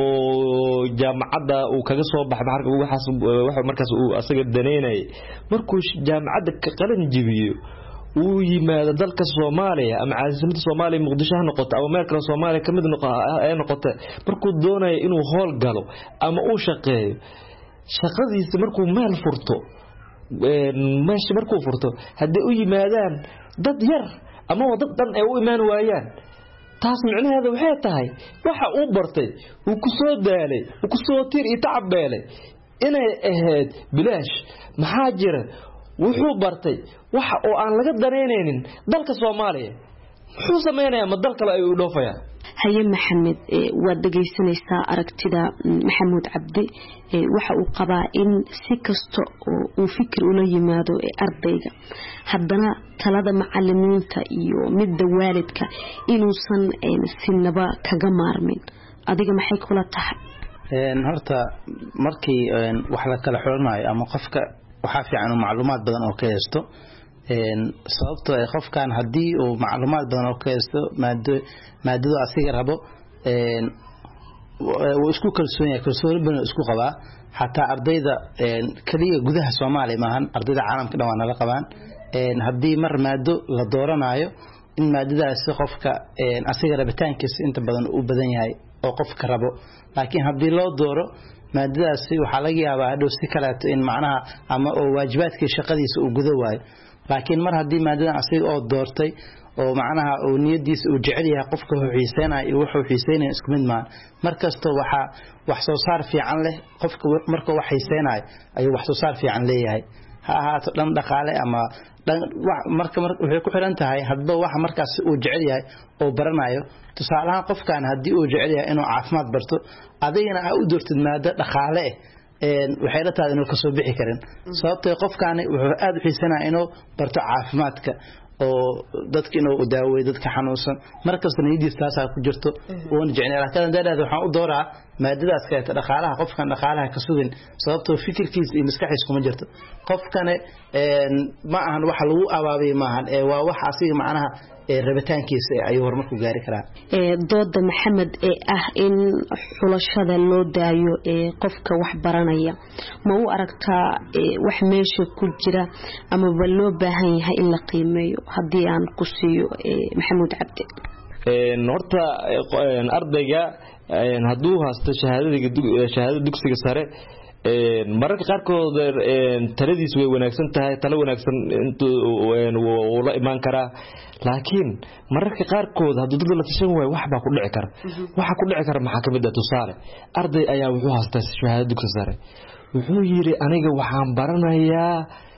oo jaamacada uu kaga soo baxay waxaas wax markaas uu asaga daneynay markuu jaamacada ka qalin jibiyo uu yimaado dalka Soomaaliya ama caasimadda Soomaaliya Muqdisho ha noqoto ama meel kale Soomaaliya kamid ay noqoto markuu doonayo inuu hool galo ama uu shaqeeyo shaqadiisa markuu meel furto een meesha markuu furto hadii uu yimaadaan dad yar ama dad dhan ay u imaan waayaan taas micnaheedu waxay tahay waxa uu bartay uu ku soo daalay uu ku soo tir iyo tacabeelay inay ahayd bilaash maxaa jira wuxuu bartay waxa oo aan laga dareyneynin dalka Soomaaliya wuxuu sameeynaa ma dal kale ay u dhoofayaan
haye maxamed waad dhageysanaysaa aragtida maxamuud cabdi waxa uu qabaa in si kasto uu fikir ula yimaado ardayga haddana talada macallimiinta iyo midda waalidka inuusan sinaba kaga maarmin adiga maxay kula tahay
een horta markii wax la kala xulanayo ama qofka waxa fiican macluumaad badan oo ka haysto een sababtoo ay qofkan hadii uu macluumaad badan oo ka haysto maado maadada asiga rabo een uu isku kalsoon yahay kalsooni badan isku qabaa hatta ardayda een kaliya gudaha Soomaaliya maahan ardayda caalamka dhan la qabaan een hadii mar maado la dooranayo in maadadaas qofka een asiga rabitaankiisa inta badan uu badan yahay oo qofka rabo laakiin hadii loo dooro maadadaas waxa laga yaabaa hadhow si kale in macnaha ama oo waajibaadkii shaqadiisa uu gudo waayo laakiin mar hadii maadadan asiga oo doortay oo macnaha oo niyadiisa uu jecel yahay qofka uu xiiseynaa iyo wuxuu xiiseenay isku mid ma markasto waxa wax soo saar fiican leh qofka marka wax xiiseenay ayuu wax soo saar fiican leeyahay ha ahaato dhan dhaqaale ama dhan marka waxay ku xiran tahay hadba waxa markaas uu jecel yahay oo baranayo tusaalahan qofkan hadii uu jecel yahay inuu caafimaad barto adigana aad u doortid maada dhaqaale een waxay la tahay inuu ka soo bixi karin sababtoo qofkan wuxuu aad u xiisanaa inuu barto caafimaadka oo dadka inuu daaweeyo dadka xanuunsan markaas niyadiisa taas ku jirto oo jecel kala dadaada waxaan u dooraa maadadaas ka dhaqaalaha qofkan dhaqaalaha ka sugin sababtoo fikirkiisa iyo maskaxiisa kuma jirto qofkan een ma ahan wax lagu abaabay maahan ee waa wax asiga macnaha ee rabitaankiisa ayuu hormarku gaari karaa
ee dooda maxamed ee ah in xulashada loo daayo ee qofka wax baranaya ma uu aragtaa wax meesha ku jira ama ba loo baahan yahay in la qiimeeyo hadii aan ku siiyo maxamuud cabdi
een horta ardayga een haduu haasto shahaadada shahaadada dugsiga sare een mararka qaar kood een taladiis way wanaagsan tahay talo wanaagsan intuu uu la iman karaa laakiin mararka qaar kood haduu dad la tashan way wax ba ku dhici kara waxa ku dhici kara maxaa kamid ah tusaale arday ayaa wuxuu haastaa shahaadada dugsiga sare wuxuu yiri aniga waxaan baranayaa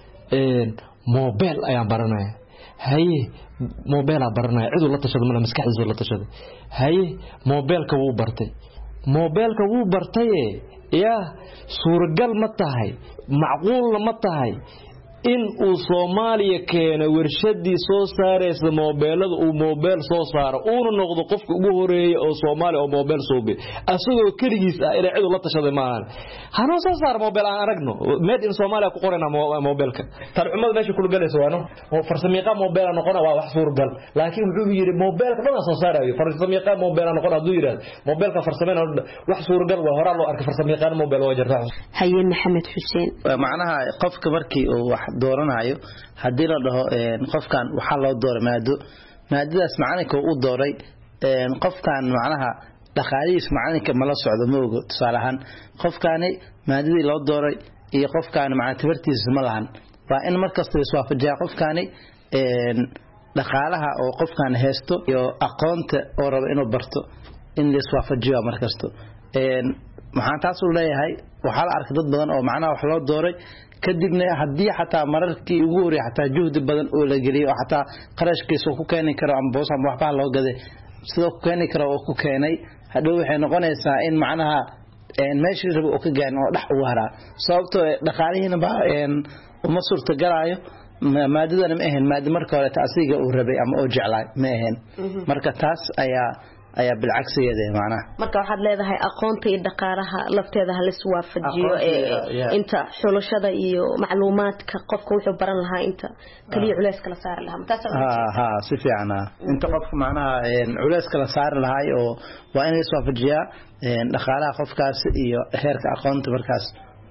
een mobile ayaan baranayaa haye mobile aan baranayaa cid la tashado mana maskaxdiisa la tashado haye mobile-ka wuu bartay mobile-ka wuu bartay ya suuragal ma tahay macquul ma tahay in uu Soomaaliya keeno warshadii soo saaraysa mobilada uu mobile soo saaro uu noqdo qofka ugu horeeyay oo Soomaaliya oo mobile soo bi asagoo kaligiis ah ilaa cid la tashaday maahan hana soo saar mobile aan aragno made in Soomaaliya ku qorana mobile-ka tarjumada meesha ku galayso waano oo farsamayqa mobile noqona waa wax suuragal laakiin wuxuu yiri mobile-ka badan soo saarayo farsamayqa mobile noqona haduu yiraahdo mobile-ka farsamayna wax suuragal waa hore loo arkay farsamayqa mobile waa jirtaa
haye maxamed xuseen
macnaha qofka markii uu wax dooranayo hadii la dhaho een qofkan waxa loo dooray maado maadadaas macalinka uu dooray een qofkan macnaha dhaqaalihiis macalinka ma la socdo ma ogo tusaalahan qofkani maadadii loo dooray iyo qofkaan macna tabartiisa ma lahan waa in markasta la iswaafajiyaa qofkaani een dhaqaalaha oo qofkaan haysto iyo aqoonta oo rabo inuu barto in la iswaafajiyo markasta een maxaan taas u leeyahay waxa la arkay dad badan oo macnaha wax loo dooray kadibna hadii xataa mararkii ugu horeeyay xataa juhdi badan oo la geliyo xataa qarashkiisa ku keenin karo ama boos ama waxba loo gaday sidoo ku keenin karo oo ku keenay hadhow waxay noqonaysaa in macnaha een meeshii rabo oo ka gaan oo dhax u waraa sababtoo dhaqaalihiina ba een uma suurta galaayo maadadana ma ahayn maadada marka hore taasiga uu rabay ama oo jeclaa ma ahayn marka taas ayaa ayaa bilcagsigeeda macnaha
marka waxaad leedahay aqoonta iyo dhaqaalaha lafteeda hal is waafajiyo ee inta xulashada iyo macluumaadka qofka wuxuu baran lahaa inta kaliya culeys kala saar lahaa taas
ha ha si fiican inta qofka macnaha een culeys kala saar lahaa oo waa in is waafajiyaa een dhaqaalaha qofkaas iyo heerka aqoonta markaas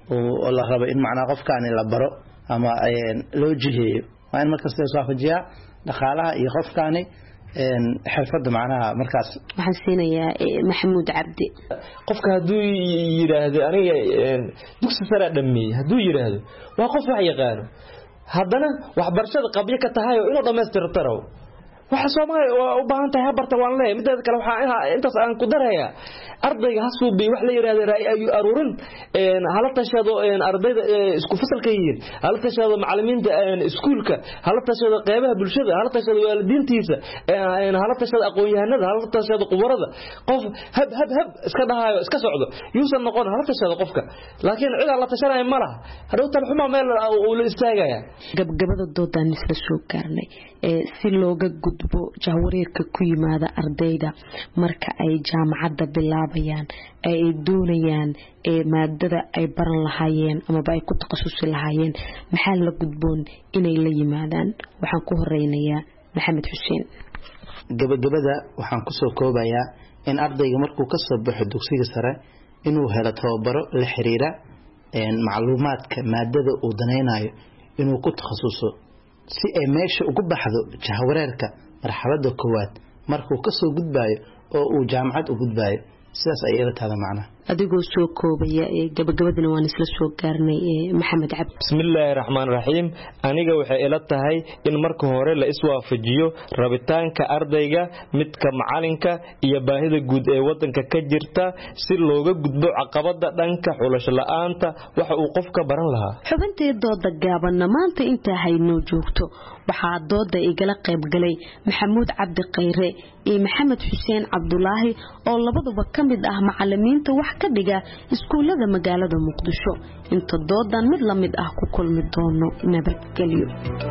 oo la rabo in macnaha qofkaan la baro ama een loo jiheeyo waa in markaas is waafajiyaa dhaqaalaha iyo qofkaani een xirfada macnaha markaas
waxaan siinayaa Maxamuud Cabdi
qofka haduu yiraahdo aniga dugsi sare dhameeyay haduu yiraahdo waa qof wax yaqaan haddana wax barashada qabyo ka tahay oo inuu dhameystirtaro waxa Soomaaliya u baahan tahay barta waan leeyahay mideeda kale waxa intaas aan ku daraya ardayga hasuubi wax la yiraahdo raay ayu aruurin een hala tashado een ardayda isku fasalka yihiin hala tashado macallimiinta een iskuulka hala tashado qaybaha bulshada hala tashado waalidiintiisa een hala tashado aqoon-yahanada hala tashado qubarada qof hab hab hab iska dhahayo iska socdo yuusan noqon hala tashado qofka laakiin cid la tashanay ma laha hadhow tan xuma meel uu la istaagaya
gabagabada doodan isla soo gaarnay ee si looga gudbo jahwareerka ku yimaada ardayda marka ay jaamacadda bilaabayaan ay doonayaan ee maadada ay baran lahaayeen ama ay ku takhasusi lahaayeen maxaa la gudboon inay la yimaadaan waxaan ku horeynayaa Maxamed Xuseen
gabagabada waxaan ku soo koobayaa in ardayga markuu ka soo baxo dugsiga sare inuu helo tababaro la xiriira een macluumaadka maadada uu danaynayo inuu ku takhasuso si ay meesha ugu baxdo jahwareerka marxaladda koowaad markuu ka soo gudbaayo oo uu jaamacad u gudbaayo sidaas ay ila tahay macna
adigoo soo koobaya ee gabagabadana waan isla soo gaarnay ee Maxamed Cabdi
bismillaahir rahmaanir rahiim aniga waxay ila tahay in marka hore la iswaafajiyo rabitaanka ardayga midka macalinka iyo baahida guud ee wadanka ka jirta si looga gudbo caqabada dhanka xulasho la'aanta waxa uu qofka baran lahaa
xubintii dooda gaaban maanta inta hayno joogto waxa dooda igala qayb galay Maxamuud Cabdi Qayre iyo Maxamed Xuseen Cabdulaahi oo labaduba kamid ah macallimiinta wax ka dhiga iskuulada magaalada Muqdisho inta doodan mid la mid ah ku kulmi doono nabadgelyo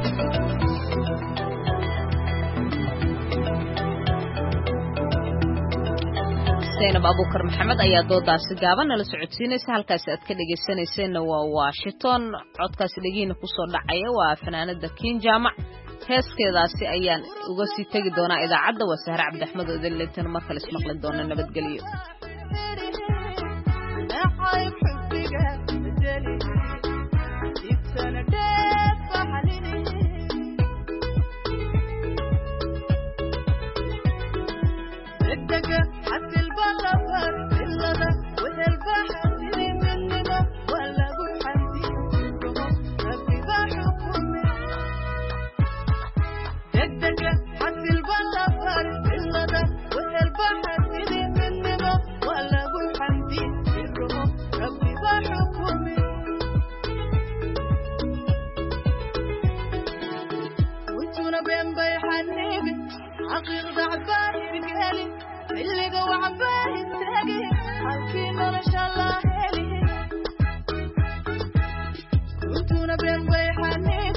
Zainab Abuukar Maxamed ayaa doodaasi gaaban la socodsiinaysa halkaas aad ka dhageysanayseen waa Washington codkaasi dhagiina ku soo dhacaya waa fanaanada King Jaamac heeskeedaasi ayaan uga sii tagi doonaa idaacadda waa Sahra Cabdi Axmed oo idin mar kale ismaqli doona nabadgelyo
كنتنا بين بيحاني